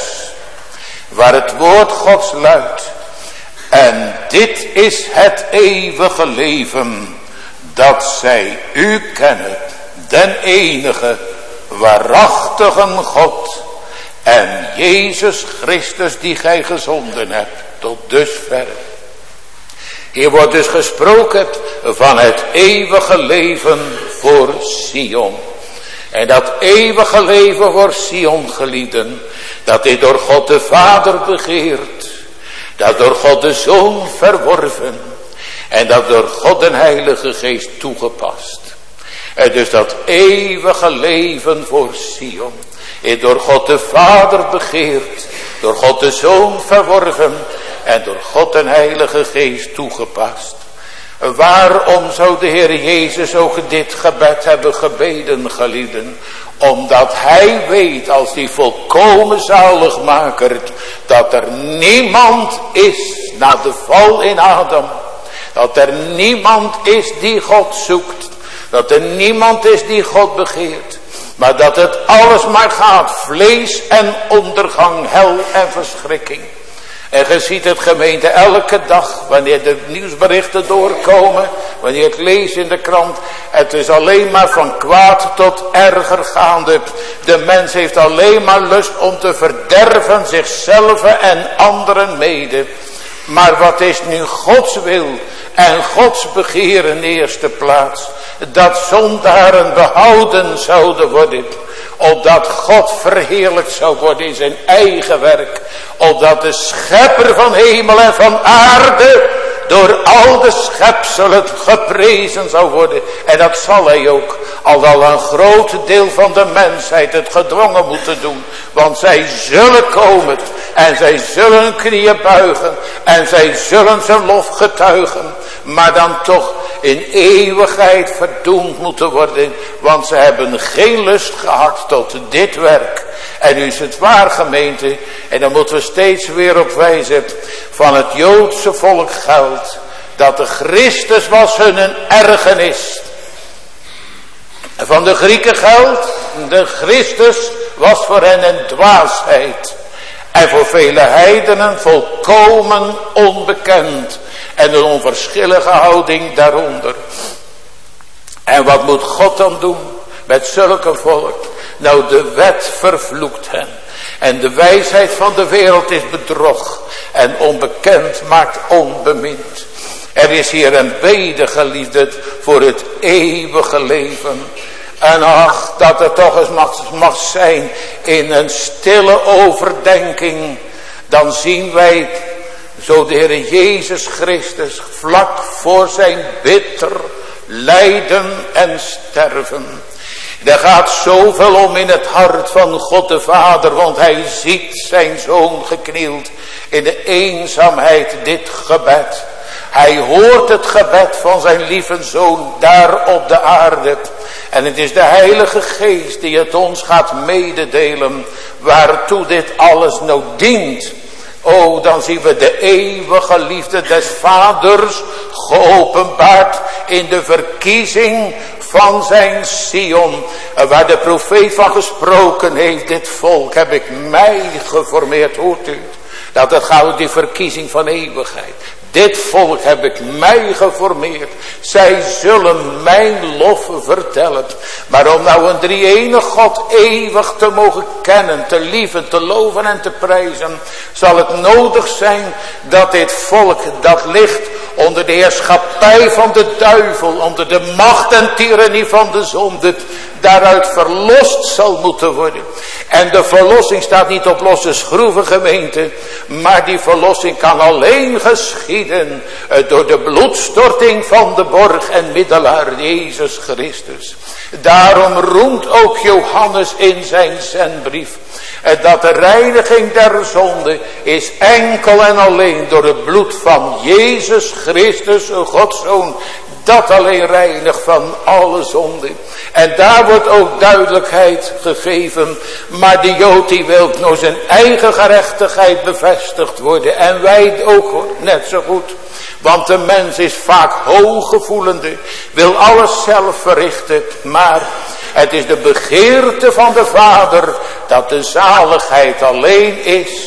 waar het woord Gods luidt: en dit is het eeuwige leven, dat zij u kennen, den enige waarachtige God en Jezus Christus die gij gezonden hebt tot dusver. Hier wordt dus gesproken van het eeuwige leven voor Sion. En dat eeuwige leven voor Sion, gelieden, dat is door God de Vader begeerd. Dat door God de Zoon verworven. En dat door God de Heilige Geest toegepast. En dus dat eeuwige leven voor Sion is door God de Vader begeerd. Door God de Zoon verworven. En door God de Heilige Geest toegepast. Waarom zou de Heer Jezus ook dit gebed hebben gebeden, gelieden? Omdat hij weet als die volkomen zaligmaker dat er niemand is na de val in Adam. Dat er niemand is die God zoekt. Dat er niemand is die God begeert. Maar dat het alles maar gaat. Vlees en ondergang, hel en verschrikking. En je ziet het, gemeente, elke dag wanneer de nieuwsberichten doorkomen. Wanneer je het leest in de krant. Het is alleen maar van kwaad tot erger gaande. De mens heeft alleen maar lust om te verderven zichzelf en anderen mede. Maar wat is nu Gods wil en Gods begeer in de eerste plaats? Dat zondaren behouden zouden worden. Opdat God verheerlijkt zou worden in zijn eigen werk. Opdat de schepper van hemel en van aarde door al de schepselen geprezen zou worden. En dat zal hij ook. Al al een groot deel van de mensheid het gedwongen moeten doen. Want zij zullen komen. En zij zullen hun knieën buigen. En zij zullen zijn lof getuigen. Maar dan toch in eeuwigheid verdoemd moeten worden. Want ze hebben geen lust gehad tot dit werk. En nu is het waar, gemeente. En dan moeten we steeds weer op wijzen. Van het Joodse volk geldt. Dat de Christus was hun een ergernis. En van de Grieken geldt. De Christus was voor hen een dwaasheid. En voor vele heidenen volkomen onbekend. En een onverschillige houding daaronder. En wat moet God dan doen met zulke volk? Nou, de wet vervloekt hen. En de wijsheid van de wereld is bedrog. En onbekend maakt onbemind. Er is hier een bede, geliefde, voor het eeuwige leven. En ach, dat het toch eens mag, mag zijn in een stille overdenking. Dan zien wij zo de Heer Jezus Christus vlak voor zijn bitter lijden en sterven. Er gaat zoveel om in het hart van God de Vader. Want hij ziet zijn zoon geknield in de eenzaamheid dit gebed. Hij hoort het gebed van zijn lieve zoon daar op de aarde. En het is de Heilige Geest die het ons gaat mededelen. Waartoe dit alles nou dient. O, dan zien we de eeuwige liefde des Vaders geopenbaard in de verkiezing van zijn Sion. Waar de profeet van gesproken heeft. Dit volk heb ik mij geformeerd. Hoort u? Dat het gaat om die verkiezing van eeuwigheid. Dit volk heb ik mij geformeerd. Zij zullen mijn lof vertellen. Maar om nou een drie-enige God eeuwig te mogen kennen, te lieven, te loven en te prijzen, zal het nodig zijn dat dit volk dat ligt onder de heerschappij van de duivel, onder de macht en tirannie van de zonde, daaruit verlost zal moeten worden. En de verlossing staat niet op losse schroeven, gemeente, maar die verlossing kan alleen geschieden door de bloedstorting van de borg en middelaar Jezus Christus. Daarom roemt ook Johannes in zijn zendbrief dat de reiniging der zonde is enkel en alleen door het bloed van Jezus Christus, Gods Zoon. Dat alleen reinigt van alle zonde. En daar wordt ook duidelijkheid gegeven. Maar de Jood die wil door zijn eigen gerechtigheid bevestigd worden. En wij ook hoor, net zo goed. Want de mens is vaak hooggevoelende. Wil alles zelf verrichten. Maar het is de begeerte van de Vader dat de zaligheid alleen is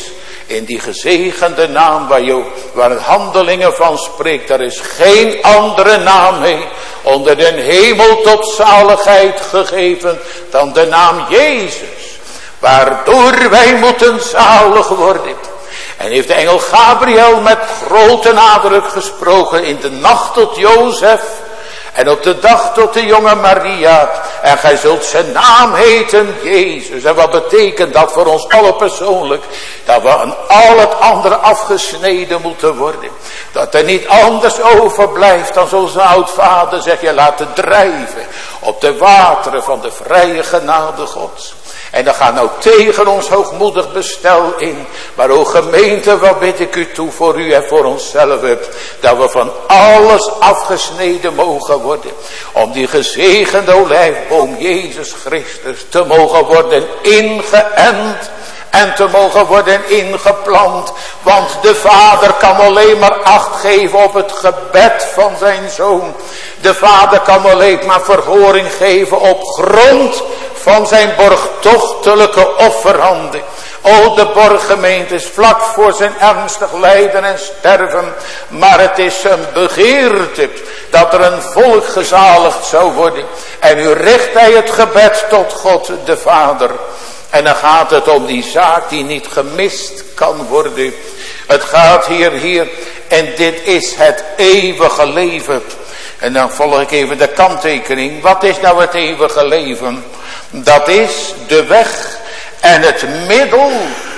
In die gezegende naam waar, je, waar het handelingen van spreekt. Er is geen andere naam mee onder den hemel tot zaligheid gegeven dan de naam Jezus. Waardoor wij moeten zalig worden. En heeft de engel Gabriel met grote nadruk gesproken in de nacht tot Jozef. En op de dag tot de jonge Maria. En gij zult zijn naam heten Jezus. En wat betekent dat voor ons allen persoonlijk? Dat we aan al het andere afgesneden moeten worden. Dat er niet anders overblijft dan zoals een oud-vader zegt. Je laten drijven op de wateren van de vrije genade Gods. En dan gaat nou tegen ons hoogmoedig bestel in. Maar o gemeente, wat bid ik u toe voor u en voor onszelf. Dat we van alles afgesneden mogen worden. Om die gezegende olijfboom Jezus Christus te mogen worden ingeënt. En te mogen worden ingeplant. Want de Vader kan alleen maar acht geven op het gebed van zijn Zoon. De Vader kan alleen maar verhoring geven op grond van zijn borgtochtelijke offerhanden. O, de borggemeente is vlak voor zijn ernstig lijden en sterven. Maar het is zijn begeerte dat er een volk gezaligd zou worden. En nu richt hij het gebed tot God de Vader. En dan gaat het om die zaak die niet gemist kan worden. Het gaat hier, hier. En dit is het eeuwige leven. En dan volg ik even de kanttekening. Wat is nou het eeuwige leven? Dat is de weg en het middel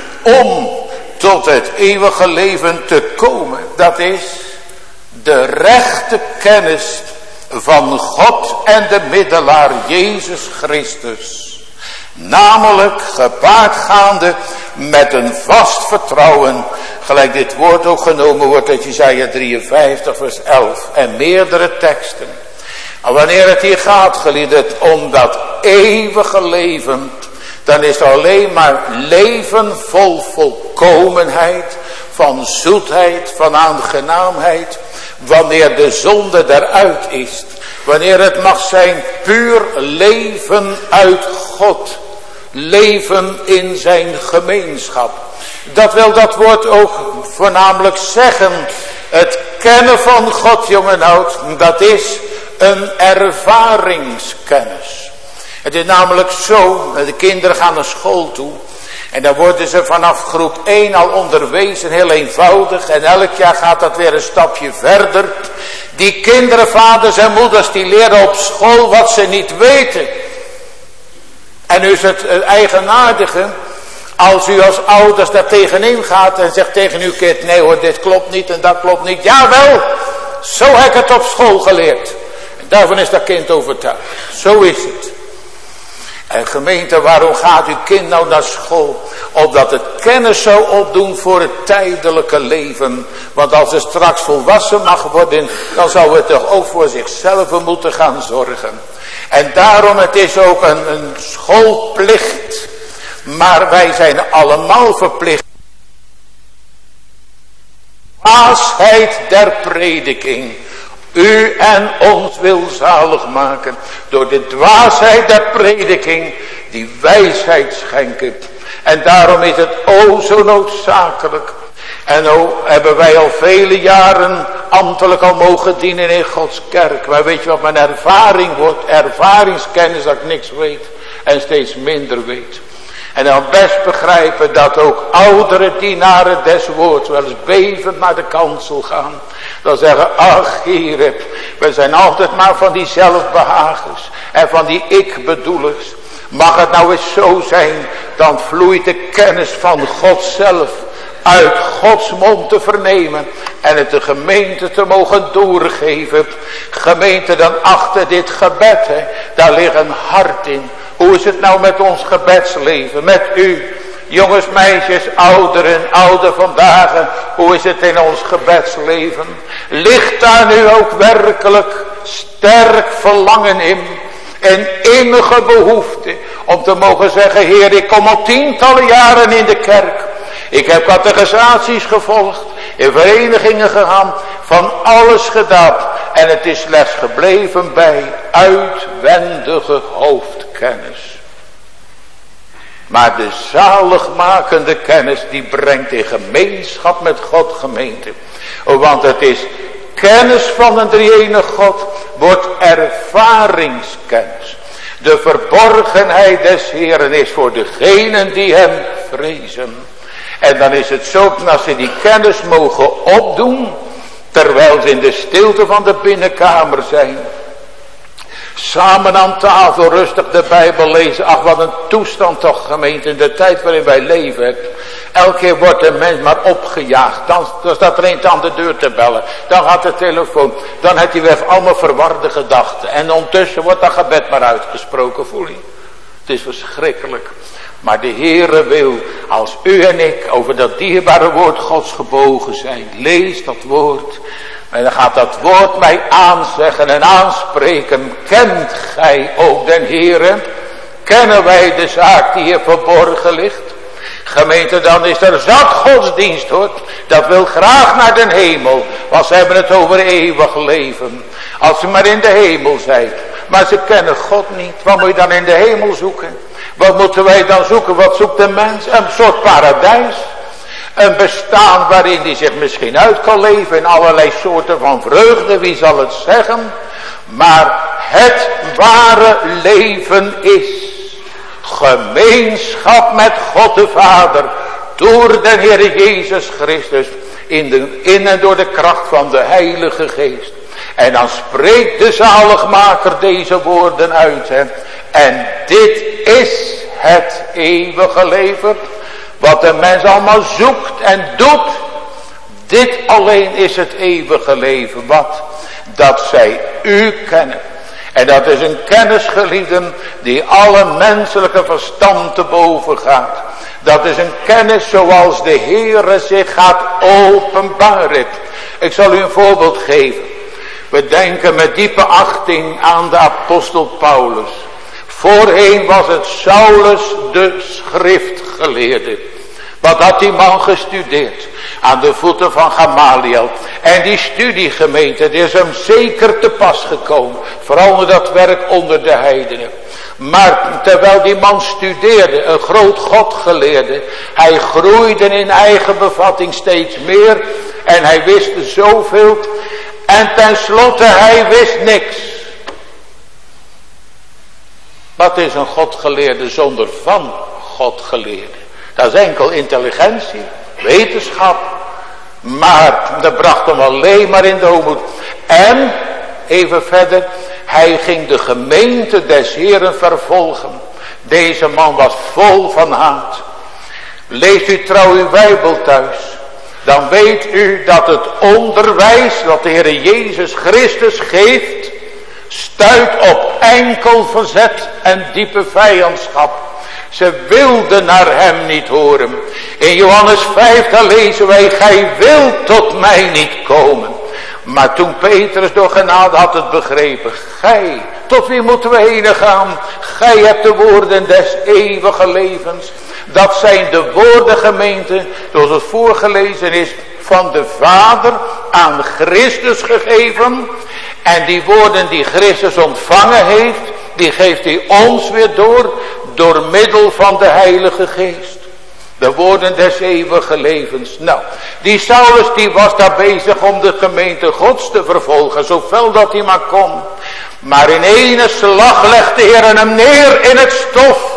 om tot het eeuwige leven te komen. Dat is de rechte kennis van God en de middelaar Jezus Christus. Namelijk gepaardgaande met een vast vertrouwen. Gelijk dit woord ook genomen wordt uit Jesaja drieënvijftig vers elf. En meerdere teksten. En wanneer het hier gaat, gelieden, om dat eeuwige leven. Dan is er alleen maar leven vol volkomenheid. Van zoetheid, van aangenaamheid. Wanneer de zonde eruit is. Wanneer het mag zijn puur leven uit God. Leven in zijn gemeenschap. Dat wil dat woord ook voornamelijk zeggen. Het kennen van God, jong en oud. Dat is een ervaringskennis. Het is namelijk zo. De kinderen gaan naar school toe. En dan worden ze vanaf groep één al onderwezen. Heel eenvoudig. En elk jaar gaat dat weer een stapje verder. Die kinderen, vaders en moeders, die leren op school wat ze niet weten. En nu is het eigenaardige. Als u als ouders daar tegenin gaat en zegt tegen uw kind. Nee hoor, dit klopt niet en dat klopt niet. Jawel, zo heb ik het op school geleerd. En daarvan is dat kind overtuigd. Zo is het. En gemeente, waarom gaat uw kind nou naar school? Opdat het kennis zou opdoen voor het tijdelijke leven. Want als het straks volwassen mag worden, dan zou het toch ook voor zichzelf moeten gaan zorgen. En daarom, het is ook een, een schoolplicht. Maar wij zijn allemaal verplicht. Dwaasheid der prediking. U en ons wil zalig maken. Door de dwaasheid der prediking. Die wijsheid schenken. En daarom is het o zo noodzakelijk. En o hebben wij al vele jaren ambtelijk al mogen dienen in Gods kerk. Maar weet je wat mijn ervaring wordt? Ervaringskennis dat ik niks weet. En steeds minder weet. En dan best begrijpen dat ook oudere dienaren des woords wel eens bevend naar de kansel gaan. Dan zeggen, ach Heere, we zijn altijd maar van die zelfbehagers en van die ik-bedoelers. Mag het nou eens zo zijn, dan vloeit de kennis van God zelf uit Gods mond te vernemen en het de gemeente te mogen doorgeven. Gemeente, dan achter dit gebed, hè, daar ligt een hart in. Hoe is het nou met ons gebedsleven, met u, jongens, meisjes, ouderen, ouder vandaag, hoe is het in ons gebedsleven? Ligt daar nu ook werkelijk sterk verlangen in, en innige behoefte, om te mogen zeggen, Heer, ik kom al tientallen jaren in de kerk. Ik heb catechisaties gevolgd, in verenigingen gegaan, van alles gedaan. En het is slechts gebleven bij uitwendige hoofdkennis. Maar de zaligmakende kennis die brengt in gemeenschap met God, gemeente. Want het is kennis van een drie-enige God, wordt ervaringskennis. De verborgenheid des Heeren is voor degenen die hem vrezen. En dan is het zo, als ze die kennis mogen opdoen, terwijl ze in de stilte van de binnenkamer zijn, samen aan tafel rustig de Bijbel lezen. Ach, wat een toestand toch, gemeente, in de tijd waarin wij leven. Elke keer wordt de mens maar opgejaagd. Dan, dan staat er een aan de deur te bellen. Dan gaat de telefoon. Dan heeft hij weer allemaal verwarde gedachten. En ondertussen wordt dat gebed maar uitgesproken, voel je? Het is verschrikkelijk. Maar de Heere wil, als u en ik over dat dierbare woord Gods gebogen zijn, lees dat woord. En dan gaat dat woord mij aanzeggen en aanspreken. Kent gij ook den Heere? Kennen wij de zaak die hier verborgen ligt? Gemeente, dan is er zat godsdienst hoor. Dat wil graag naar den hemel. Want ze hebben het over eeuwig leven. Als ze maar in de hemel zijn. Maar ze kennen God niet. Wat moet je dan in de hemel zoeken? Wat moeten wij dan zoeken? Wat zoekt de mens? Een soort paradijs. Een bestaan waarin hij zich misschien uit kan leven in allerlei soorten van vreugde, wie zal het zeggen? Maar het ware leven is gemeenschap met God de Vader door de Heer Jezus Christus in, de, in en door de kracht van de Heilige Geest. En dan spreekt de zaligmaker deze woorden uit. Hè? En dit is het eeuwige leven. Wat de mens allemaal zoekt en doet. Dit alleen is het eeuwige leven. Wat? Dat zij u kennen. En dat is een kennis, geliefden, die alle menselijke verstand te boven gaat. Dat is een kennis zoals de Heere zich gaat openbaren. Ik zal u een voorbeeld geven. We denken met diepe achting aan de apostel Paulus. Voorheen was het Saulus de schriftgeleerde. Wat had die man gestudeerd? Aan de voeten van Gamaliel. En die studiegemeente, die is hem zeker te pas gekomen. Vooral onder dat werk onder de heidenen. Maar terwijl die man studeerde, een groot Godgeleerde, hij groeide in eigen bevatting steeds meer. En hij wist zoveel. En tenslotte, hij wist niks. Wat is een Godgeleerde zonder van Godgeleerde? Dat is enkel intelligentie, wetenschap. Maar dat bracht hem alleen maar in de hoogmoed. En, even verder, hij ging de gemeente des Heeren vervolgen. Deze man was vol van haat. Leest u trouw uw Bijbel thuis. Dan weet u dat het onderwijs dat de Heer Jezus Christus geeft, stuit op enkel verzet en diepe vijandschap. Ze wilden naar hem niet horen. In Johannes vijf dan lezen wij, gij wilt tot mij niet komen. Maar toen Petrus door genade had het begrepen. Gij, tot wie moeten we heen gaan? Gij hebt de woorden des eeuwige levens. Dat zijn de woorden, gemeente, zoals het voorgelezen is, van de Vader aan Christus gegeven. En die woorden die Christus ontvangen heeft, die geeft hij ons weer door, door middel van de Heilige Geest. De woorden des eeuwige levens. Nou, die Saulus die was daar bezig om de gemeente Gods te vervolgen, zo fel dat hij maar kon. Maar in ene slag legt de Heer hem neer in het stof.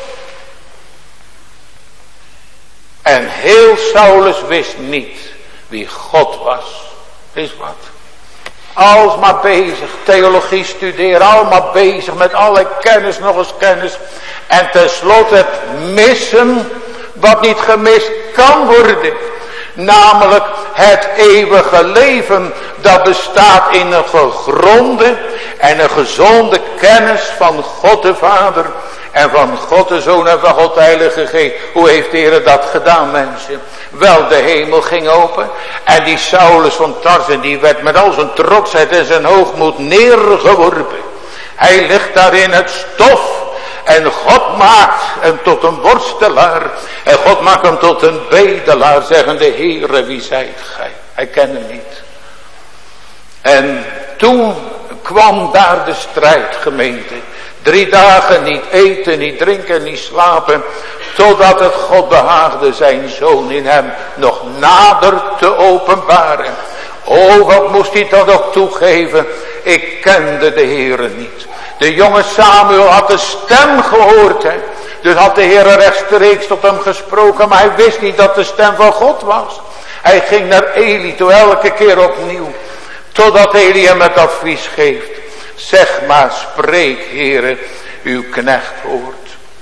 En heel Saulus wist niet wie God was. Is wat? Alles maar bezig, theologie studeren, allemaal bezig met alle kennis, nog eens kennis. En tenslotte het missen wat niet gemist kan worden. Namelijk het eeuwige leven dat bestaat in een gegronde en een gezonde kennis van God de Vader. En van God de Zoon en van God de Heilige Geest. Hoe heeft de Heer dat gedaan, mensen? Wel, de hemel ging open. En die Saulus van Tarsen, die werd met al zijn trotsheid en zijn hoogmoed neergeworpen. Hij ligt daar in het stof. En God maakt hem tot een worstelaar. En God maakt hem tot een bedelaar. Zeggende, Heere, wie zijt gij? Hij kende hem niet. En toen kwam daar de strijd, gemeente. Drie dagen niet eten, niet drinken, niet slapen. Totdat het God behaagde zijn zoon in hem nog nader te openbaren. O, wat moest hij dan ook toegeven. Ik kende de Heere niet. De jonge Samuel had de stem gehoord. Hè? Dus had de Heere rechtstreeks tot hem gesproken. Maar hij wist niet dat de stem van God was. Hij ging naar Eli toe elke keer opnieuw. Totdat Eli hem het advies geeft. Zeg maar, spreek Heere, uw knecht hoort.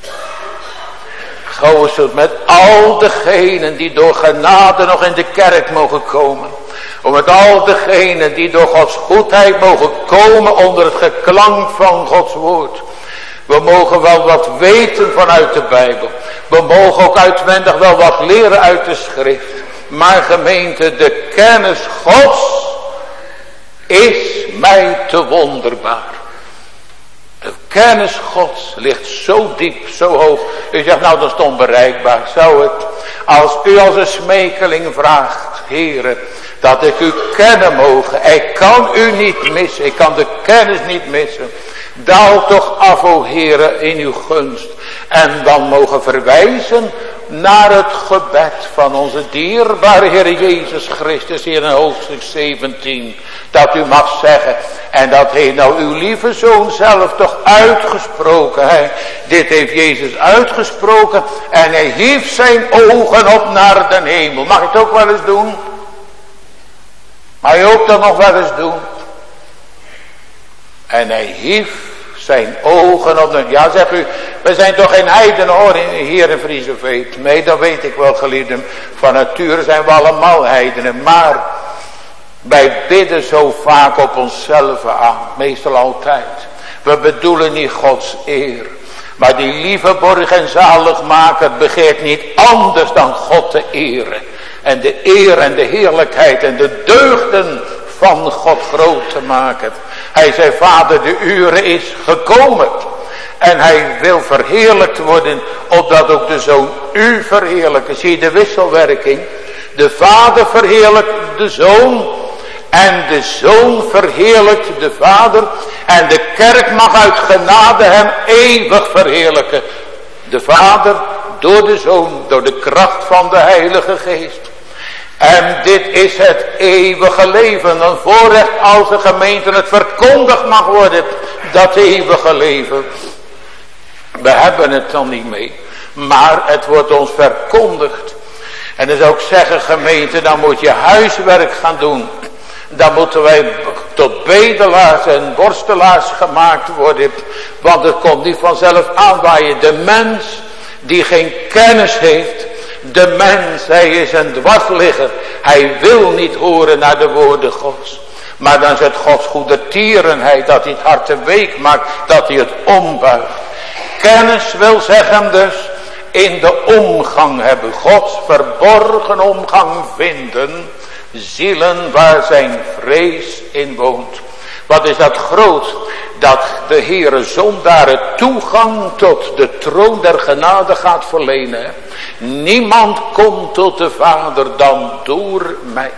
Gauw is het met al degenen die door genade nog in de kerk mogen komen. Om met al degenen die door Gods goedheid mogen komen onder het geklank van Gods woord. We mogen wel wat weten vanuit de Bijbel. We mogen ook uitwendig wel wat leren uit de schrift. Maar gemeente, de kennis Gods is mij te wonderbaar. De kennis Gods ligt zo diep, zo hoog. U zegt nou, dat is onbereikbaar. Zou het, als u als een smekeling vraagt, Heere, dat ik u kennen mogen. Ik kan u niet missen. Ik kan de kennis niet missen. Daal toch af, o Heere, in uw gunst. En dan mogen verwijzen naar het gebed van onze dierbare Heer Jezus Christus hier in hoofdstuk zeventien. Dat u mag zeggen. En dat heeft nou uw lieve zoon zelf toch uitgesproken. Hè? Dit heeft Jezus uitgesproken. En hij hief zijn ogen op naar de hemel. Mag ik het ook wel eens doen? Mag je ook dat nog wel eens doen? En hij hief zijn ogen op de... Ja, zegt u, we zijn toch geen heidenen hoor, hier in Frieseveet. Nee, dat weet ik wel, geliefden. Van nature zijn we allemaal heidenen. Maar wij bidden zo vaak op onszelf aan. Meestal altijd. We bedoelen niet Gods eer. Maar die lieve borg en zaligmaker begeert niet anders dan God te eren. En de eer en de heerlijkheid en de deugden van God groot te maken. Hij zei, Vader, de uren is gekomen. En hij wil verheerlijkt worden, opdat ook de Zoon u verheerlijken. Zie je de wisselwerking? De Vader verheerlijkt de Zoon. En de Zoon verheerlijkt de Vader. En de kerk mag uit genade hem eeuwig verheerlijken. De Vader door de Zoon, door de kracht van de Heilige Geest. En dit is het eeuwige leven. Een voorrecht als de gemeente het verkondigd mag worden. Dat eeuwige leven. We hebben het dan niet mee. Maar het wordt ons verkondigd. En dan zou ik zeggen, gemeente, dan moet je huiswerk gaan doen. Dan moeten wij tot bedelaars en worstelaars gemaakt worden. Want het komt niet vanzelf aan waar je de mens die geen kennis heeft. De mens, hij is een dwarsligger. Hij wil niet horen naar de woorden Gods. Maar dan is het Gods goede tierenheid dat hij het hart te week maakt. Dat hij het ombuigt. Kennis wil zeggen dus in de omgang hebben. Gods verborgen omgang vinden. Zielen waar zijn vrees in woont. Wat is dat groot? Dat de Heere zondaren toegang tot de troon der genade gaat verlenen. Niemand komt tot de Vader dan door mij.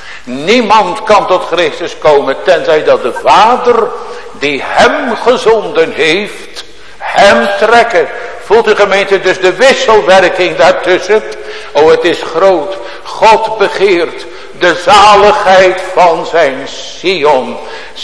Niemand kan tot Christus komen tenzij dat de Vader die hem gezonden heeft, hem trekken. Voelt de gemeente dus de wisselwerking daartussen? Oh, het is groot. God begeert de zaligheid van zijn Sion.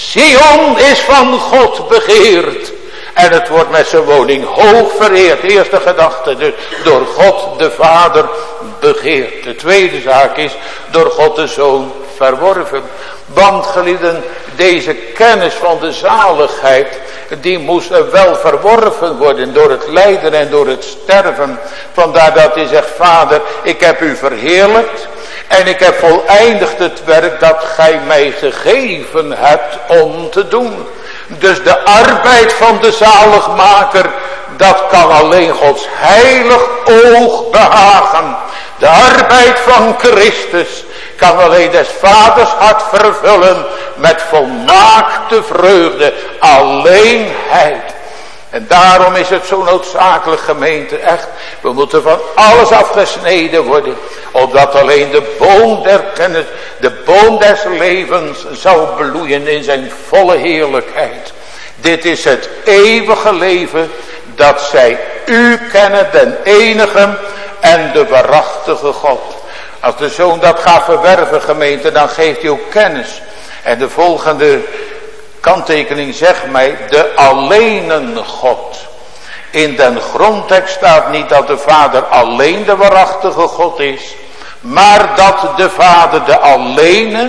Sion is van God begeerd. En het wordt met zijn woning hoog vereerd. Eerste gedachte dus door God de Vader begeerd. De tweede zaak is door God de Zoon verworven. Want geliefden, deze kennis van de zaligheid, die moest wel verworven worden door het lijden en door het sterven. Vandaar dat hij zegt, Vader, ik heb u verheerlijkt. En ik heb voleindigd het werk dat gij mij gegeven hebt om te doen. Dus de arbeid van de zaligmaker, dat kan alleen Gods heilig oog behagen. De arbeid van Christus kan alleen des vaders hart vervullen met volmaakte vreugde. Alleen hij. En daarom is het zo noodzakelijk, gemeente, echt. We moeten van alles afgesneden worden. Opdat alleen de boom der kennis, de boom des levens zou bloeien in zijn volle heerlijkheid. Dit is het eeuwige leven, dat zij u kennen, den enige en de waarachtige God. Als de Zoon dat gaat verwerven, gemeente, dan geeft hij ook kennis. En de volgende kanttekening zegt mij, de alleenen God. In den grondtekst staat niet dat de Vader alleen de waarachtige God is, maar dat de Vader de alleene,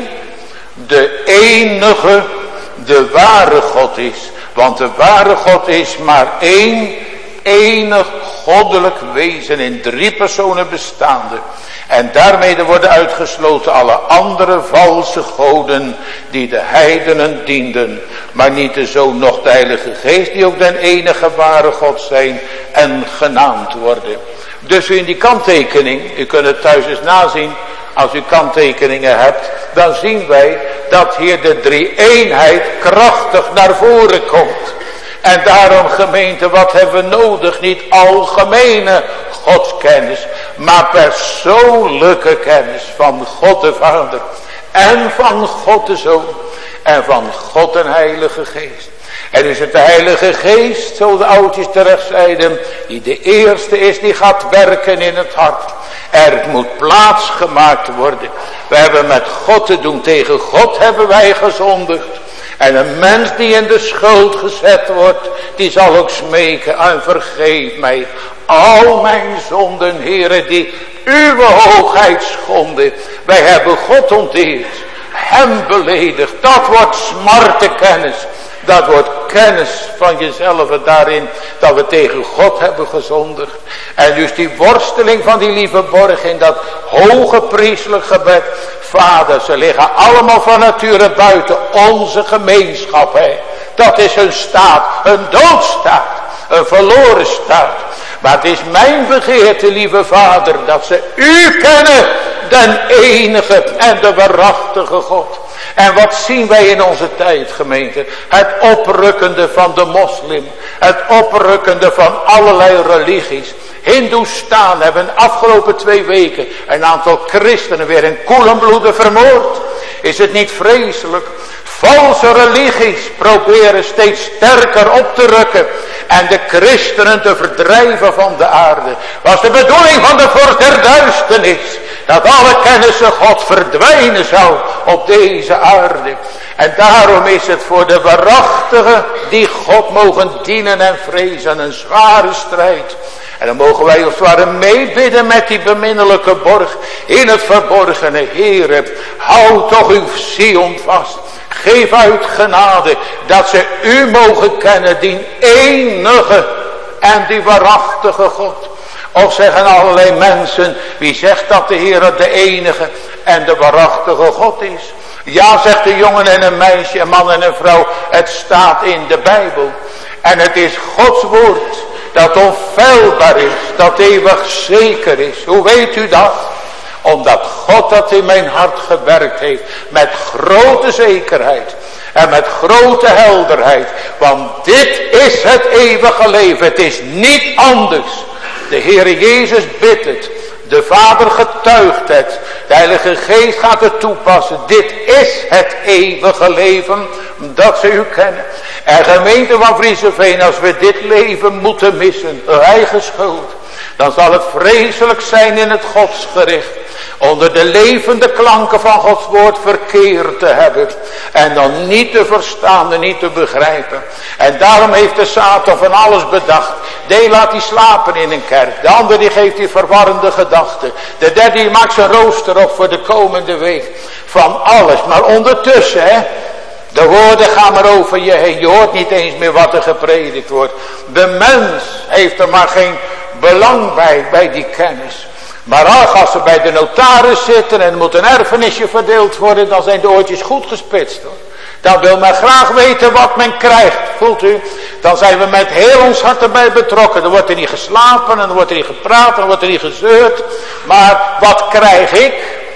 de enige, de ware God is. Want de ware God is maar één, enig goddelijk wezen in drie personen bestaande. En daarmee worden uitgesloten alle andere valse goden die de heidenen dienden. Maar niet de Zoon noch de Heilige Geest, die ook den enige ware God zijn en genaamd worden. Dus in die kanttekening, u kunt het thuis eens nazien, als u kanttekeningen hebt, dan zien wij dat hier de drie-eenheid krachtig naar voren komt. En daarom, gemeente, wat hebben we nodig? Niet algemene godskennis, maar persoonlijke kennis van God de Vader en van God de Zoon en van God en Heilige Geest. En is het de Heilige Geest, zo de oudjes terecht zeiden, die de eerste is die gaat werken in het hart. Er moet plaats gemaakt worden. We hebben met God te doen, tegen God hebben wij gezondigd. En een mens die in de schuld gezet wordt, die zal ook smeken en vergeef mij al mijn zonden, Heere, die uw hoogheid schonden. Wij hebben God onteerd, hem beledigd. Dat wordt smartenkennis. Dat wordt kennis van jezelf daarin, dat we tegen God hebben gezondigd. En dus die worsteling van die lieve borg in dat hoge priestelijk gebed. Vader, ze liggen allemaal van nature buiten onze gemeenschap. Hè. Dat is hun staat, een doodstaat, een verloren staat. Maar het is mijn begeerte, lieve Vader, dat ze u kennen, den enige en de waarachtige God. En wat zien wij in onze tijd, gemeente? Het oprukkende van de moslim. Het oprukkende van allerlei religies. Hindoestaan hebben de afgelopen twee weken een aantal christenen weer in koel en bloeden vermoord. Is het niet vreselijk? Valse religies proberen steeds sterker op te rukken en de christenen te verdrijven van de aarde. Was de bedoeling van de vorst der duisternis, dat alle kennissen God verdwijnen zou op deze aarde. En daarom is het voor de waarachtigen die God mogen dienen en vrezen een zware strijd. En dan mogen wij als het ware meebidden met die beminnelijke borg in het verborgene. Heere, hou toch uw Sion vast. Geef uit genade dat ze u mogen kennen, die enige en die waarachtige God. Of zeggen allerlei mensen, wie zegt dat de Heer de enige en de waarachtige God is? Ja, zegt een jongen en een meisje, een man en een vrouw, het staat in de Bijbel. En het is Gods woord dat onfeilbaar is, dat eeuwig zeker is. Hoe weet u dat? Omdat God dat in mijn hart gewerkt heeft met grote zekerheid en met grote helderheid. Want dit is het eeuwige leven, het is niet anders. De Heere Jezus bidt het, de Vader getuigt het, de Heilige Geest gaat het toepassen. Dit is het eeuwige leven, dat ze u kennen. En gemeente van Vriezeveen, als we dit leven moeten missen, uw eigen schuld, dan zal het vreselijk zijn in het godsgericht. Onder de levende klanken van Gods woord verkeerd te hebben. En dan niet te verstaan en niet te begrijpen. En daarom heeft de Satan van alles bedacht. De een laat die slapen in een kerk. De ander die geeft die verwarrende gedachten. De derde die maakt zijn rooster op voor de komende week. Van alles. Maar ondertussen, hè. De woorden gaan maar over je heen. Je hoort niet eens meer wat er gepredikt wordt. De mens heeft er maar geen belang bij, bij die kennis. Maar als ze bij de notaris zitten en er moet een erfenisje verdeeld worden, dan zijn de oortjes goed gespitst, hoor. Dan wil men graag weten wat men krijgt, voelt u? Dan zijn we met heel ons hart erbij betrokken. Dan wordt er niet geslapen, en dan wordt er niet gepraat, en dan wordt er niet gezeurd. Maar wat krijg ik?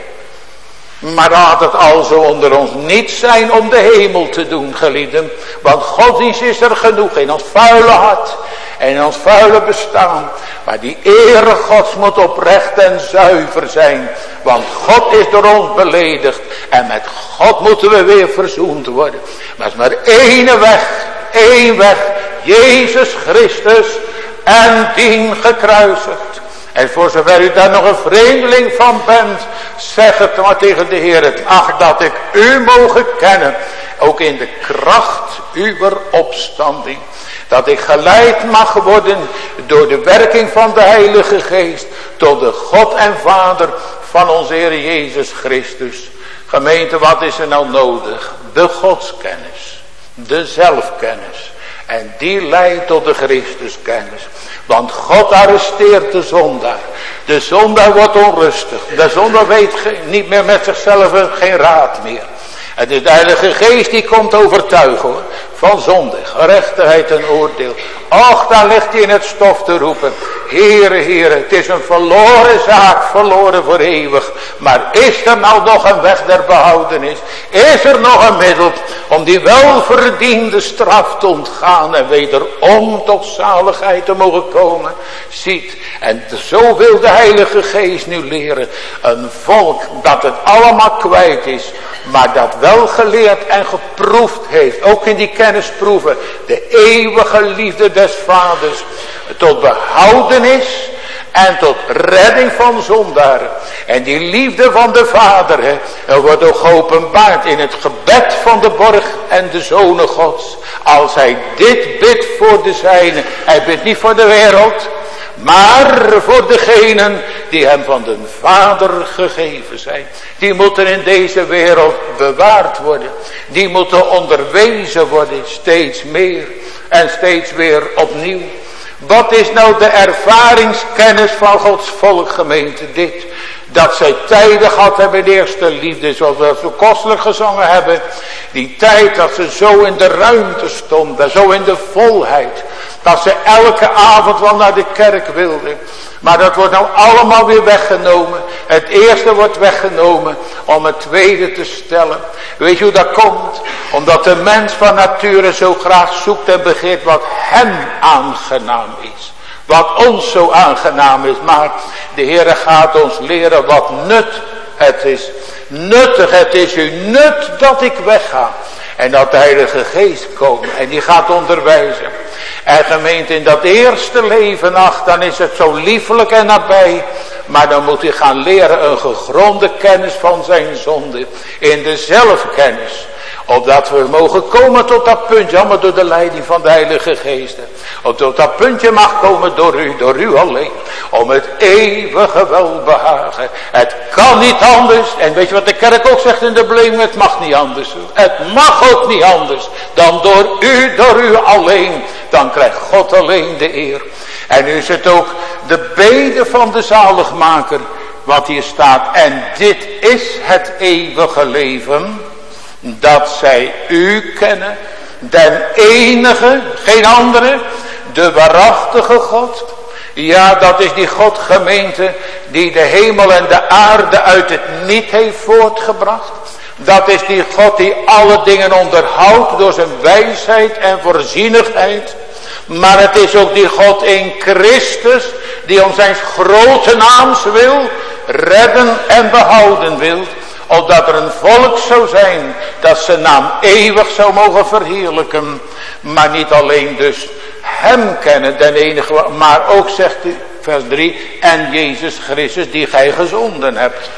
Maar laat het alzo onder ons niet zijn om de hemel te doen, geliefden. Want godsdienst is er genoeg in ons vuile hart en in ons vuile bestaan. Maar die ere Gods moet oprecht en zuiver zijn. Want God is door ons beledigd. En met God moeten we weer verzoend worden. Maar er is maar één weg, één weg, Jezus Christus en dien gekruisigd. En voor zover u daar nog een vreemdeling van bent, zeg het maar tegen de Heer. Ach, dat ik u mogen kennen, ook in de kracht uwer opstanding. Dat ik geleid mag worden door de werking van de Heilige Geest tot de God en Vader van onze Heer Jezus Christus. Gemeente, wat is er nou nodig? De godskennis, de zelfkennis. En die leidt tot de Christuskennis. Want God arresteert de zondaar. De zondaar wordt onrustig. De zondaar weet niet meer met zichzelf geen raad meer. Het is de Heilige Geest die komt overtuigen hoor, van zonde, gerechtigheid en oordeel. Och, daar ligt hij in het stof te roepen. Heere, Heere, het is een verloren zaak, verloren voor eeuwig. Maar is er nou nog een weg der behoudenis? Is er nog een middel om die welverdiende straf te ontgaan en wederom tot zaligheid te mogen komen? Ziet, en zo wil de Heilige Geest nu leren. Een volk dat het allemaal kwijt is, maar dat wel geleerd en geproefd heeft, ook in die kennisproeven, de eeuwige liefde des Vaders, tot behoudenis en tot redding van zondaren. En die liefde van de Vader, hè, er wordt ook geopenbaard in het gebed van de borg en de zonen Gods. Als hij dit bidt voor de zijnen, hij bidt niet voor de wereld, maar voor degenen die hem van de Vader gegeven zijn. Die moeten in deze wereld bewaard worden. Die moeten onderwezen worden steeds meer en steeds weer opnieuw. Wat is nou de ervaringskennis van Gods volk, gemeente? Dit. Dat zij tijden gehad hebben in eerste liefde, zoals we zo kostelijk gezongen hebben. Die tijd dat ze zo in de ruimte stonden, zo in de volheid. Dat ze elke avond wel naar de kerk wilden. Maar dat wordt nou allemaal weer weggenomen. Het eerste wordt weggenomen om het tweede te stellen. Weet je hoe dat komt? Omdat de mens van nature zo graag zoekt en begeert wat hem aangenaam is. Wat ons zo aangenaam is. Maar de Heere gaat ons leren wat nut het is. Nuttig, het is u nut dat ik wegga. En dat de Heilige Geest komt en die gaat onderwijzen. En gemeente, in dat eerste leven, ach, dan is het zo liefelijk en nabij. Maar dan moet hij gaan leren een gegronde kennis van zijn zonde. In de zelfkennis. Opdat we mogen komen tot dat puntje, allemaal door de leiding van de Heilige Geest. Opdat tot dat puntje mag komen door u, door u alleen. Om het eeuwige welbehagen. Het kan niet anders. En weet je wat de kerk ook zegt in de beleving? Het mag niet anders. Het mag ook niet anders. Dan door u, door u alleen. Dan krijgt God alleen de eer. En nu is het ook de bede van de zaligmaker. Wat hier staat. En dit is het eeuwige leven. Dat zij u kennen, den enige, geen andere, de waarachtige God. Ja, dat is die God, gemeente, die de hemel en de aarde uit het niet heeft voortgebracht. Dat is die God die alle dingen onderhoudt door zijn wijsheid en voorzienigheid. Maar het is ook die God in Christus, die om zijn grote naams wil, redden en behouden wil. Opdat er een volk zou zijn dat zijn naam eeuwig zou mogen verheerlijken. Maar niet alleen dus hem kennen, den enige, maar ook zegt hij, vers drie, en Jezus Christus die gij gezonden hebt.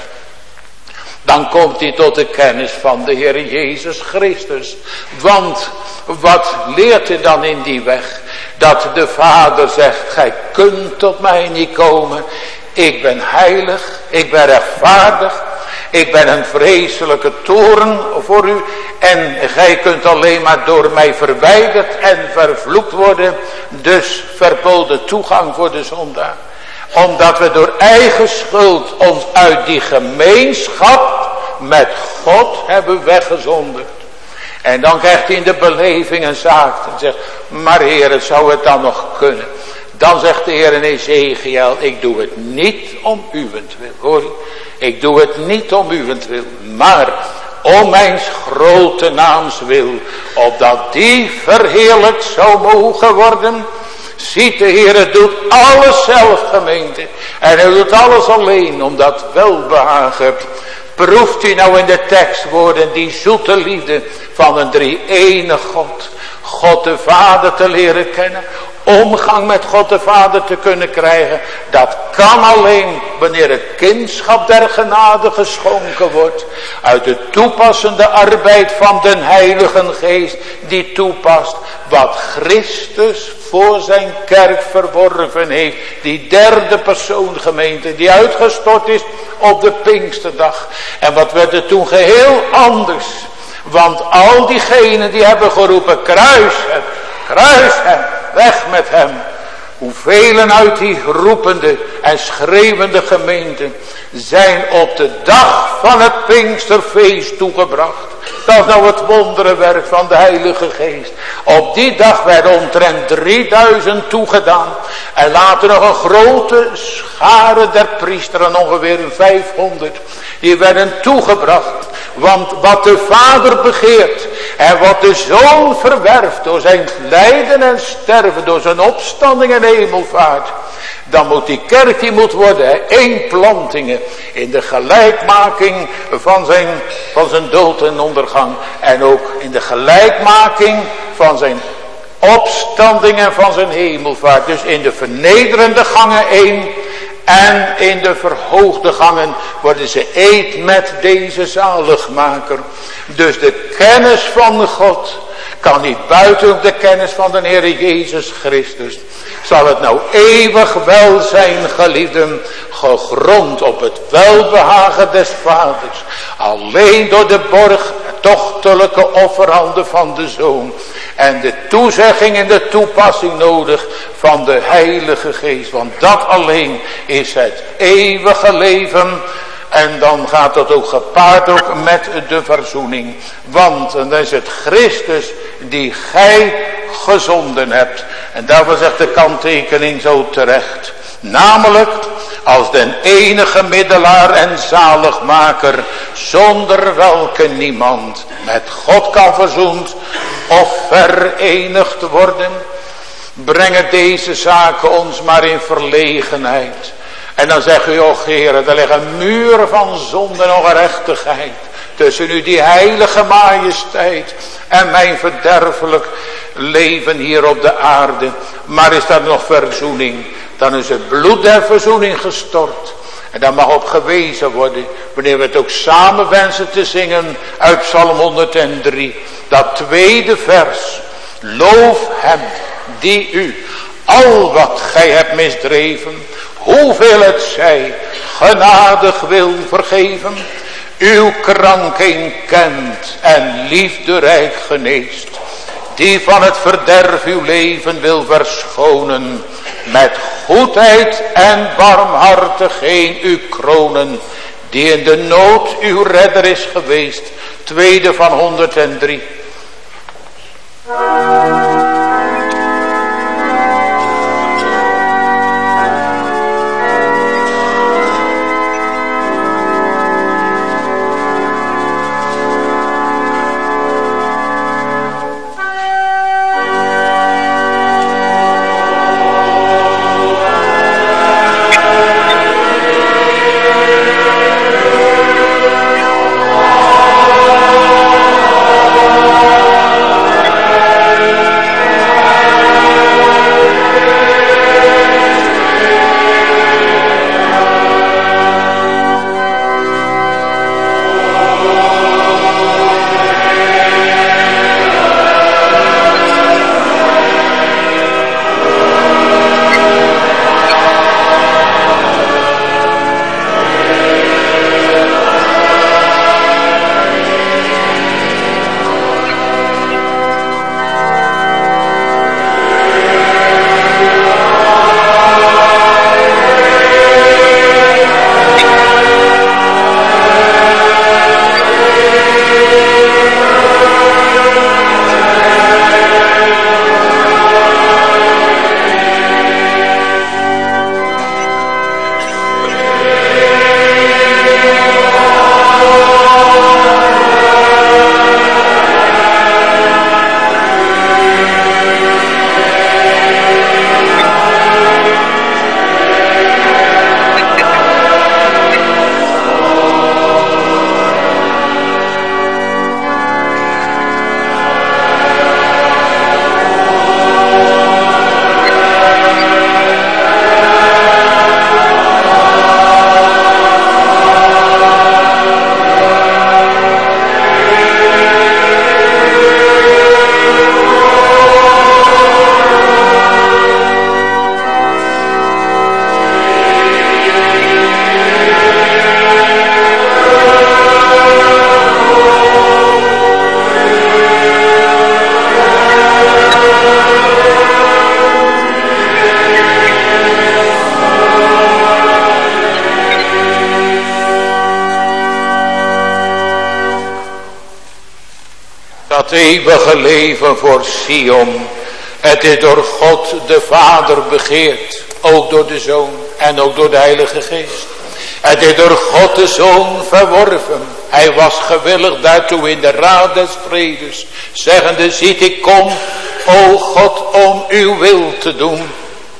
Dan komt hij tot de kennis van de Heer Jezus Christus. Want wat leert hij dan in die weg? Dat de Vader zegt, gij kunt tot mij niet komen. Ik ben heilig, ik ben rechtvaardig. Ik ben een vreselijke toorn voor u. En gij kunt alleen maar door mij verwijderd en vervloekt worden. Dus verboden toegang voor de zondaar. Omdat we door eigen schuld ons uit die gemeenschap met God hebben weggezonderd. En dan krijgt hij in de beleving een zaak. En zegt, maar Heer, zou het dan nog kunnen? Dan zegt de Heer in Ezekiel, ik doe het niet om uwentwil. Hoor je? Ik doe het niet om uwentwil, maar om mijn grote naams wil, opdat die verheerlijkt zou mogen worden. Ziet de Heer, het doet alles zelf, gemeente. En hij doet alles alleen, omdat welbehagen. Proeft u nou in de tekstwoorden die zoete liefde van een drie-enig God. God de Vader te leren kennen, omgang met God de Vader te kunnen krijgen, dat kan alleen wanneer het kindschap der genade geschonken wordt, uit de toepassende arbeid van den Heilige Geest, die toepast wat Christus voor zijn kerk verworven heeft, die derde persoongemeente die uitgestort is op de Pinksterdag. En wat werd er toen geheel anders, want al diegenen die hebben geroepen, kruis hem, kruis hem, weg met hem. Hoeveel uit die roepende en schreeuwende gemeente zijn op de dag van het Pinksterfeest toegebracht. Dat is nou het wonderenwerk van de Heilige Geest. Op die dag werden omtrent drieduizend toegedaan. En later nog een grote schare der priesteren, ongeveer vijfhonderd. Die werden toegebracht. Want wat de Vader begeert en wat de Zoon verwerft door zijn lijden en sterven, door zijn opstanding en hemelvaart, dan moet die kerk, die moet worden eenplantingen in de gelijkmaking van zijn, van zijn dood en ondergang. En ook in de gelijkmaking van zijn opstanding en van zijn hemelvaart. Dus in de vernederende gangen één. En in de verhoogde gangen worden ze één met deze zaligmaker. Dus de kennis van God kan niet buiten de kennis van de Heer Jezus Christus. Zal het nou eeuwig wel zijn, geliefden, gegrond op het welbehagen des Vaders. Alleen door de borgtochtelijke offerhanden van de Zoon. En de toezegging en de toepassing nodig van de Heilige Geest. Want dat alleen is het eeuwige leven. En dan gaat dat ook gepaard ook met de verzoening. Want dan is het Christus die gij gezonden hebt. En daarvoor zegt de kanttekening zo terecht. Namelijk als den enige middelaar en zaligmaker, zonder welke niemand met God kan verzoend of verenigd worden. Brengen deze zaken ons maar in verlegenheid. En dan zegt u, och Heere, er liggen muren van zonde en ongerechtigheid tussen u die heilige majesteit en mijn verderfelijk leven hier op de aarde. Maar is daar nog verzoening? Dan is het bloed der verzoening gestort. En daar mag op gewezen worden, wanneer we het ook samen wensen te zingen uit Psalm honderddrie. Dat tweede vers. Loof hem die u al wat gij hebt misdreven, hoeveel het zij, genadig wil vergeven, uw krankheid kent en liefderijk geneest, die van het verderf uw leven wil verschonen, met goedheid en barmhartigheid u kronen, die in de nood uw redder is geweest. Tweede van honderddrie. dat eeuwige leven voor Sion. Het is door God de Vader begeerd. Ook door de Zoon en ook door de Heilige Geest. Het is door God de Zoon verworven. Hij was gewillig daartoe in de raad des vredes. Zeggende, ziet ik kom, o God, om uw wil te doen.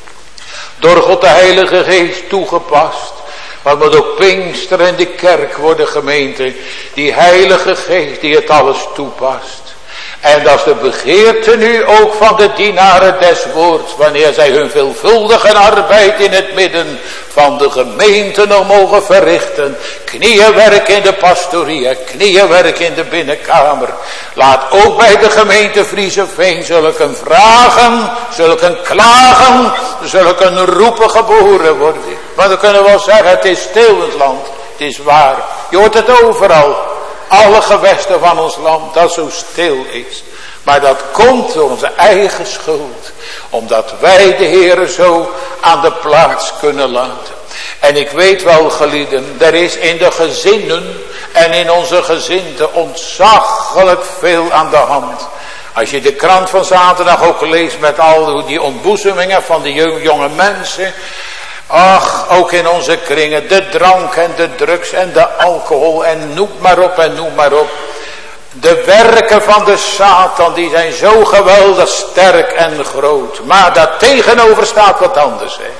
Door God de Heilige Geest toegepast. Maar moet ook Pinkster en de kerk worden gemeente. Die Heilige Geest die het alles toepast. En dat is de begeerte nu ook van de dienaren des woords. Wanneer zij hun veelvuldige arbeid in het midden van de gemeente nog mogen verrichten. Knieënwerk in de pastorie, knieënwerk in de binnenkamer. Laat ook bij de gemeente Friezenveen zulke vragen, zulke klagen, zulke roepen geboren worden. Maar dan kunnen we wel zeggen, het is stil in het land. Het is waar. Je hoort het overal. Alle gewesten van ons land, dat zo stil is. Maar dat komt door onze eigen schuld. Omdat wij de Heere zo aan de plaats kunnen laten. En ik weet wel, gelieden, er is in de gezinnen en in onze gezinten ontzaglijk veel aan de hand. Als je de krant van zaterdag ook leest met al die ontboezemingen van de jonge mensen. Ach, ook in onze kringen, de drank en de drugs en de alcohol en noem maar op en noem maar op. De werken van de Satan, die zijn zo geweldig sterk en groot. Maar daar tegenover staat wat anders, hè.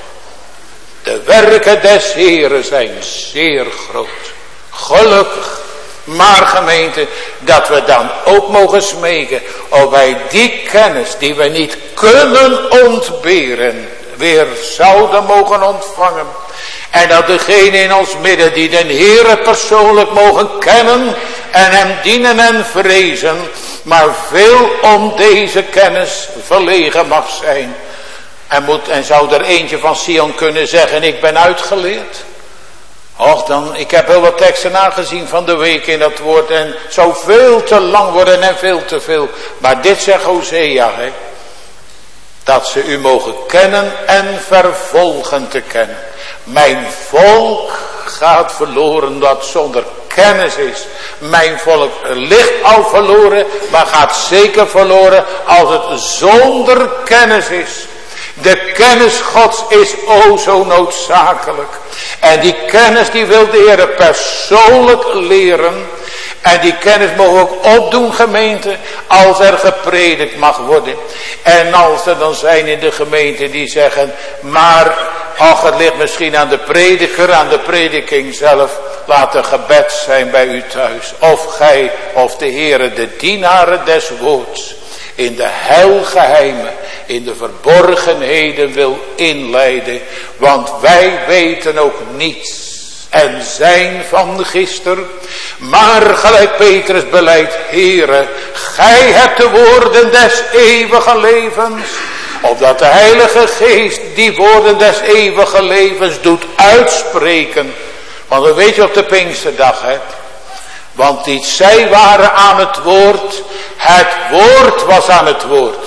De werken des Heeren zijn zeer groot. Gelukkig. Maar gemeente, dat we dan ook mogen smeken. Of wij die kennis die we niet kunnen ontberen, weer zouden mogen ontvangen. En dat degene in ons midden die den Heere persoonlijk mogen kennen en hem dienen en vrezen, maar veel om deze kennis verlegen mag zijn. En, moet, en zou er eentje van Sion kunnen zeggen, ik ben uitgeleerd. Och dan, ik heb heel wat teksten nagezien van de week in dat woord en het zou veel te lang worden en veel te veel. Maar dit zegt Hosea, hè. Dat ze u mogen kennen en vervolgen te kennen. Mijn volk gaat verloren dat zonder kennis is. Mijn volk ligt al verloren, maar gaat zeker verloren als het zonder kennis is. De kennis Gods is o zo noodzakelijk. En die kennis die wil de Heer persoonlijk leren. En die kennis mogen we ook opdoen, gemeente, als er gepredikt mag worden. En als er dan zijn in de gemeente die zeggen, maar ach, het ligt misschien aan de prediker, aan de prediking zelf. Laat er gebed zijn bij u thuis. Of gij, of de Heere, de dienaren des woords, in de heilgeheimen, in de verborgenheden wil inleiden. Want wij weten ook niets. En zijn van gisteren. Maar gelijk Petrus beleidt, Heere, gij hebt de woorden des eeuwige levens. Opdat de Heilige Geest die woorden des eeuwige levens doet uitspreken. Want we weten op de Pinksterdag, hè. Want die zij waren aan het woord. Het woord was aan het woord.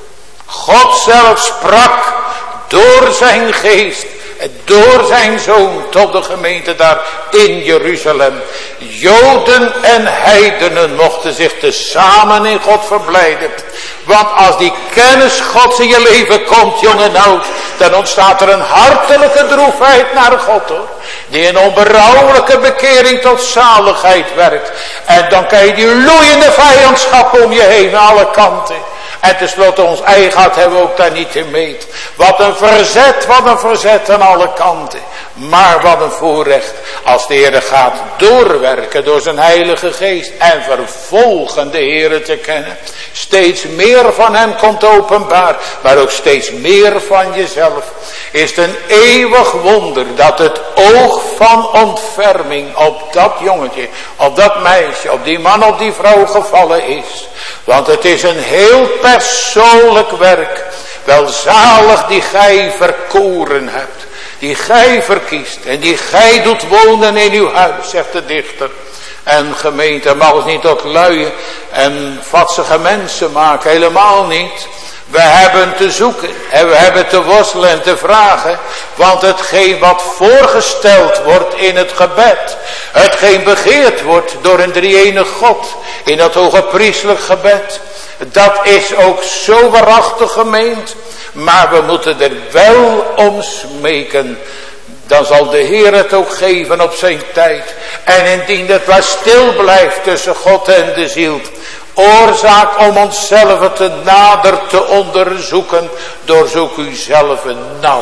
God zelf sprak door zijn geest. Door zijn zoon tot de gemeente daar in Jeruzalem. Joden en heidenen mochten zich tezamen in God verblijden. Want als die kennis Gods in je leven komt, jong en oud, dan ontstaat er een hartelijke droefheid naar God, hoor. Die een onberouwelijke bekering tot zaligheid werkt. En dan kan je die loeiende vijandschap om je heen aan alle kanten. En tenslotte ons eigen hart hebben we ook daar niet in meet. Wat een verzet, wat een verzet aan alle kanten. Maar wat een voorrecht als de Heer gaat doorwerken door zijn Heilige Geest. En vervolgen de Heer te kennen. Steeds meer van hem komt openbaar. Maar ook steeds meer van jezelf. Is het een eeuwig wonder dat het oog van ontferming op dat jongetje, op dat meisje, op die man, op die vrouw gevallen is. Want het is een heel persoonlijk werk. Welzalig die gij verkoren hebt. Die gij verkiest. En die gij doet wonen in uw huis, zegt de dichter. En gemeente mag ons niet tot luie en vatsige mensen maken. Helemaal niet. We hebben te zoeken en we hebben te worstelen en te vragen. Want hetgeen wat voorgesteld wordt in het gebed. Hetgeen begeerd wordt door een drie-enige God. In dat hoge priestelijk gebed. Dat is ook zo waarachtig gemeend. Maar we moeten er wel om smeken. Dan zal de Heer het ook geven op zijn tijd. En indien het maar stil blijft tussen God en de ziel. Oorzaak om onszelf te nader te onderzoeken. Doorzoek u zelf nauw.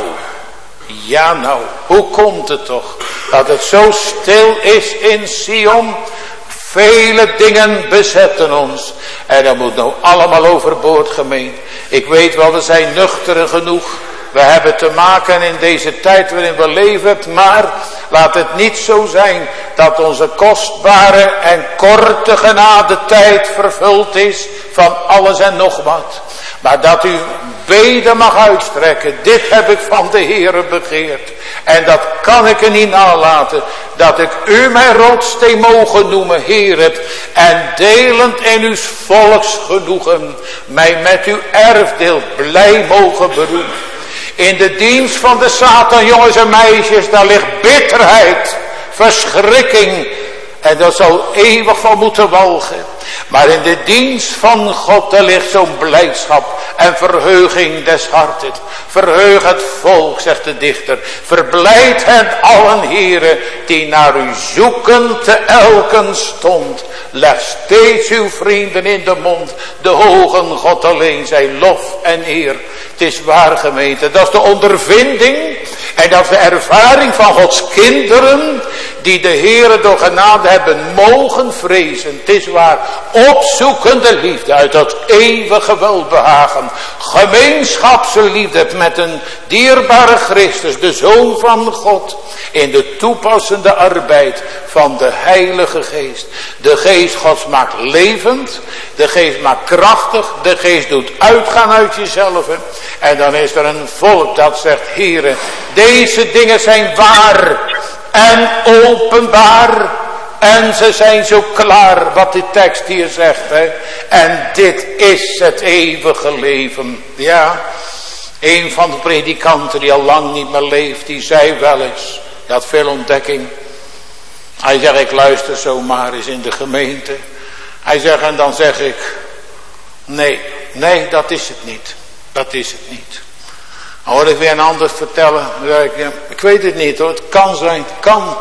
Ja nou, hoe komt het toch dat het zo stil is in Sion? Vele dingen bezetten ons. En dat moet nou allemaal overboord gemeend. Ik weet wel, we zijn nuchter genoeg. We hebben te maken in deze tijd waarin we leven. Maar laat het niet zo zijn dat onze kostbare en korte genadetijd vervuld is van alles en nog wat. Maar dat u beden mag uitstrekken. Dit heb ik van de Heere begeerd. En dat kan ik er niet nalaten. Dat ik u mijn rotsteen mogen noemen, Heere. En delend in uw volksgenoegen. Mij met uw erfdeel blij mogen beroemen. In de dienst van de Satan, jongens en meisjes, daar ligt bitterheid, verschrikking. En dat zal eeuwig van moeten walgen. Maar in de dienst van God, daar ligt zo'n blijdschap en verheuging des harten. Verheug het volk, zegt de dichter. Verblijd hen allen, heren, die naar u zoeken te elken stond. Leg steeds uw vrienden in de mond. De hogen God alleen zij lof en eer. Het is waar, gemeente. Dat is de ondervinding. En dat is de ervaring van Gods kinderen. Die de Heere door genade hebben mogen vrezen. Het is waar. Opzoekende liefde uit dat eeuwige welbehagen. Gemeenschapsliefde met een dierbare Christus. De Zoon van God. In de toepassende arbeid van de Heilige Geest. De Geest Gods maakt levend. De Geest maakt krachtig. De Geest doet uitgaan uit jezelf. En dan is er een volk dat zegt: Heere, deze dingen zijn waar en openbaar. En ze zijn zo klaar wat die tekst hier zegt. Hè? En dit is het eeuwige leven. Ja, een van de predikanten die al lang niet meer leeft, die zei wel eens, hij had veel ontdekking. Hij zegt: ik luister zomaar eens in de gemeente. Hij zegt, en dan zeg ik: nee, nee, dat is het niet. Dat is het niet. Dan hoor ik weer een ander vertellen. Dan zeg ik: ja, ik weet het niet hoor, het kan zijn, het kan.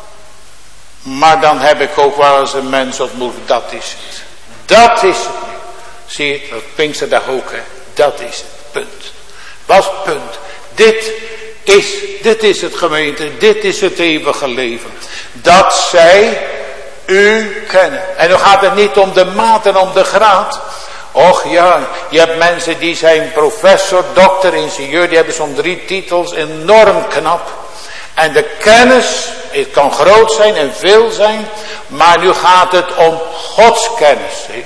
Maar dan heb ik ook wel eens een mens ontmoet, dat is het. Dat is het niet. Zie je, dat Pinksterdag ook, hè. Dat is het, punt. Wat is het punt? Dit is, dit is het gemeente, dit is het eeuwige leven. Dat zij u kennen. En dan gaat het niet om de maat en om de graad. Och ja, je hebt mensen die zijn professor, dokter, ingenieur, die hebben zo'n drie titels, enorm knap. En de kennis, het kan groot zijn en veel zijn, maar nu gaat het om Gods kennis. He.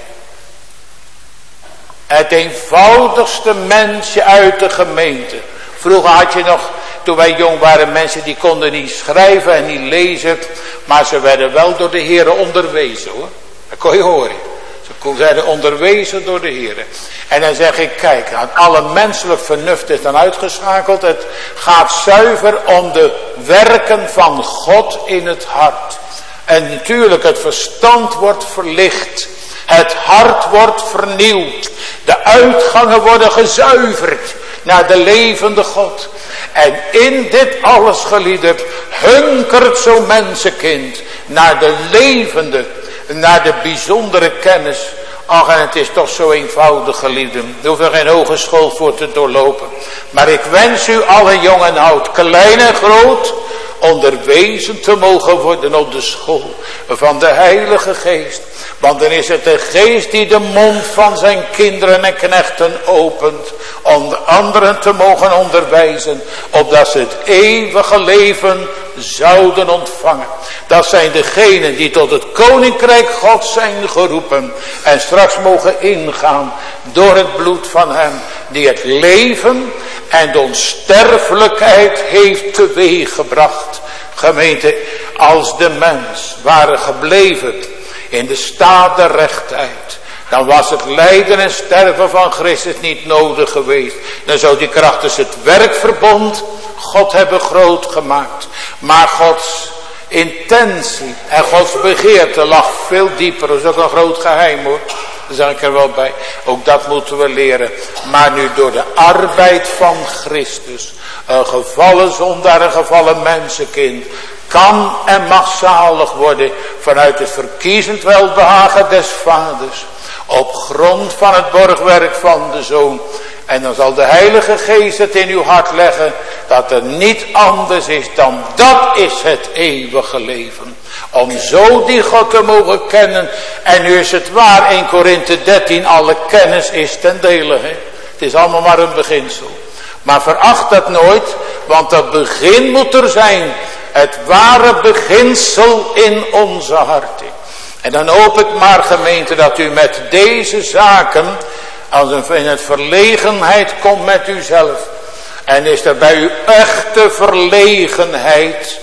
Het eenvoudigste mensje uit de gemeente. Vroeger had je nog, toen wij jong waren, mensen die konden niet schrijven en niet lezen, maar ze werden wel door de Heer onderwezen hoor. Dat kon je horen. Ze werden onderwezen door de Heer. En dan zeg ik, kijk, alle menselijk vernuft is dan uitgeschakeld. Het gaat zuiver om de werken van God in het hart. En natuurlijk, het verstand wordt verlicht. Het hart wordt vernieuwd. De uitgangen worden gezuiverd naar de levende God. En in dit alles, gelieden, hunkert zo'n mensenkind naar de levende, naar de bijzondere kennis. Ach, en het is toch zo eenvoudig, geliefden. Er hoeft er geen hogeschool voor te doorlopen. Maar ik wens u allen, jong en oud, klein en groot, onderwezen te mogen worden op de school van de Heilige Geest. Want dan is het de Geest die de mond van zijn kinderen en knechten opent, om de anderen te mogen onderwijzen, opdat ze het eeuwige leven zouden ontvangen. Dat zijn degenen die tot het koninkrijk Gods zijn geroepen en straks mogen ingaan door het bloed van hem die het leven en de onsterfelijkheid heeft teweeggebracht. Gemeente, als de mens waren gebleven in de staat der rechtheid, Dan was het lijden en sterven van Christus niet nodig geweest. Dan zou die krachtens het werkverbond God hebben groot gemaakt. Maar Gods intentie en Gods begeerte lag veel dieper. Dat is ook een groot geheim hoor. Daar zeg ik er wel bij. Ook dat moeten we leren. Maar nu door de arbeid van Christus. Een gevallen zondaar, een gevallen mensenkind. Kan en mag zalig worden. Vanuit het verkiezend welbehagen des vaders. Op grond van het borgwerk van de Zoon. En dan zal de Heilige Geest het in uw hart leggen. Dat er niet anders is dan dat is het eeuwige leven. Om zo die God te mogen kennen. En nu is het waar, Eerste Korinthe dertien, alle kennis is ten dele. Hè? Het is allemaal maar een beginsel. Maar veracht dat nooit, want dat begin moet er zijn. Het ware beginsel in onze harten. En dan hoop ik maar gemeente dat u met deze zaken, als u in het verlegenheid komt met uzelf. En is er bij u echte verlegenheid.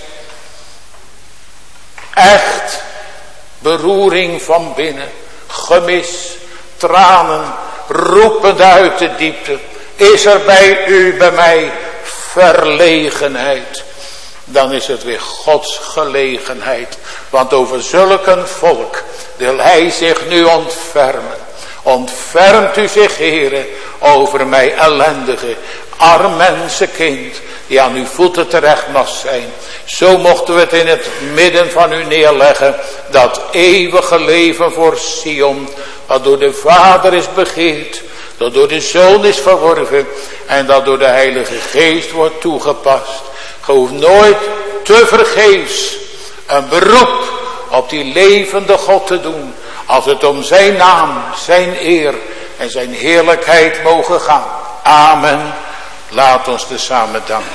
Echt beroering van binnen. Gemis, tranen, roepend uit de diepte. Is er bij u, bij mij, verlegenheid. Dan is het weer Gods gelegenheid. Want over zulk een volk wil hij zich nu ontfermen. Ontfermt u zich, Heere, over mij ellendige, arm mensenkind, die aan uw voeten terecht mag zijn. Zo mochten we het in het midden van u neerleggen, dat eeuwige leven voor Sion, dat door de Vader is begeerd, dat door de Zoon is verworven en dat door de Heilige Geest wordt toegepast. Je hoeft nooit te vergeefs een beroep op die levende God te doen, als het om zijn naam, zijn eer en zijn heerlijkheid mogen gaan. Amen. Laat ons te samen danken.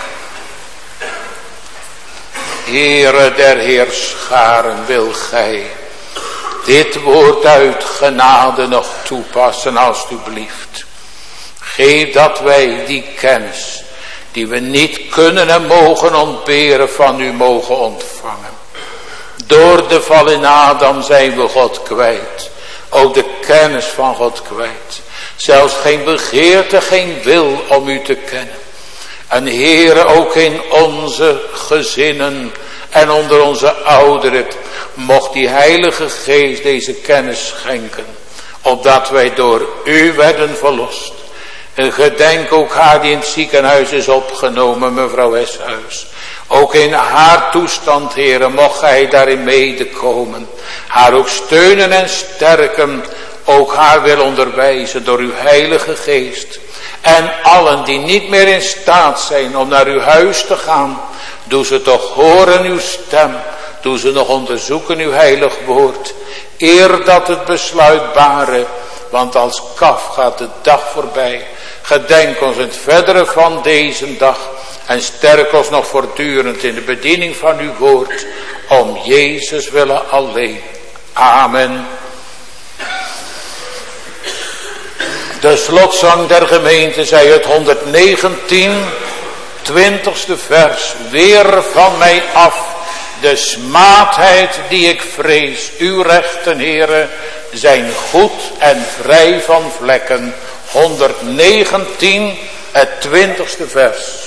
Heere der Heerscharen, wil gij dit woord uit genade nog toepassen alstublieft. Geef dat wij die kennis, die we niet kunnen en mogen ontberen, van u mogen ontvangen. Door de val in Adam zijn we God kwijt. Ook de kennis van God kwijt. Zelfs geen begeerte, geen wil om u te kennen. En Heere, ook in onze gezinnen en onder onze ouderen, mocht die Heilige Geest deze kennis schenken. Opdat wij door u werden verlost. En gedenk ook haar die in het ziekenhuis is opgenomen, mevrouw Eshuis. Ook in haar toestand, Heere, mocht gij daarin medekomen. Haar ook steunen en sterken. Ook haar wil onderwijzen door uw Heilige Geest. En allen die niet meer in staat zijn om naar uw huis te gaan. Doe ze toch horen uw stem. Doe ze nog onderzoeken uw heilig woord. Eer dat het besluitbare. Want als kaf gaat de dag voorbij. Gedenk ons in het verdere van deze dag. En sterk ons nog voortdurend in de bediening van uw woord. Om Jezus willen alleen. Amen. De slotzang der gemeente zij het honderdnegentien, twintigste vers. Weer van mij af de smaadheid die ik vrees. Uw rechten, Heere, zijn goed en vrij van vlekken. honderdnegentien, het twintigste vers.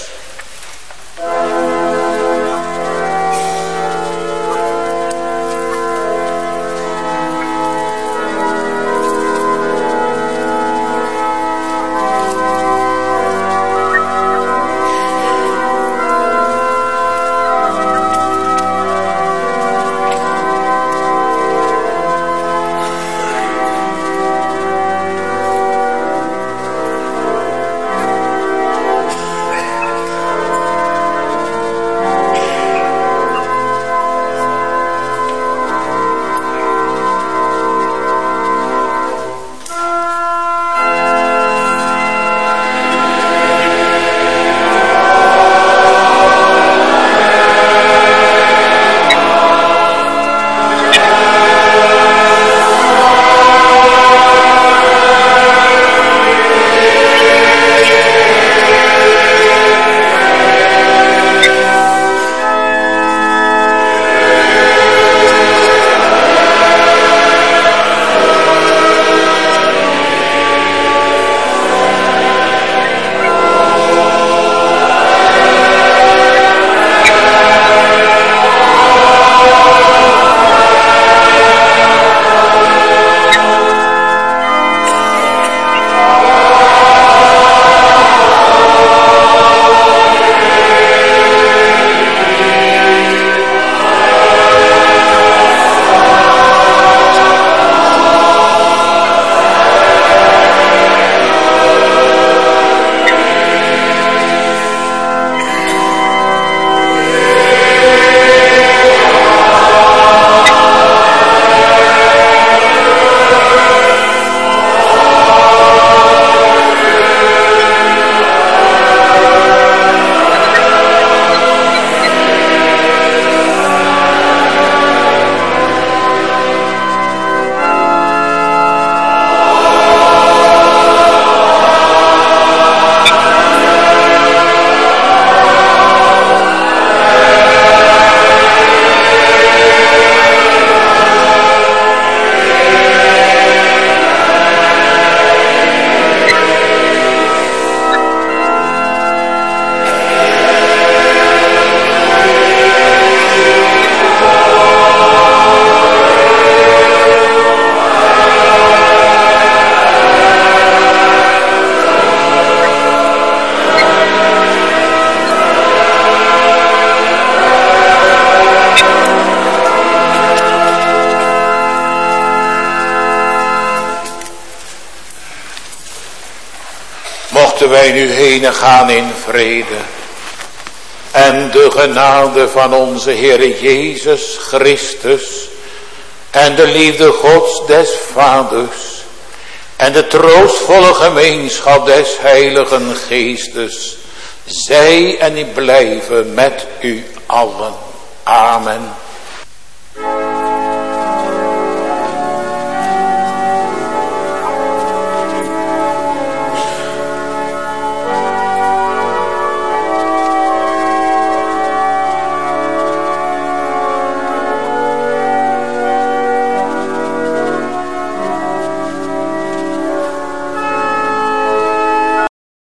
mochten wij nu heen gaan in vrede. En de genade van onze Heer Jezus Christus en de liefde Gods des Vaders en de troostvolle gemeenschap des Heiligen Geestes zij en die blijven met u allen. Amen.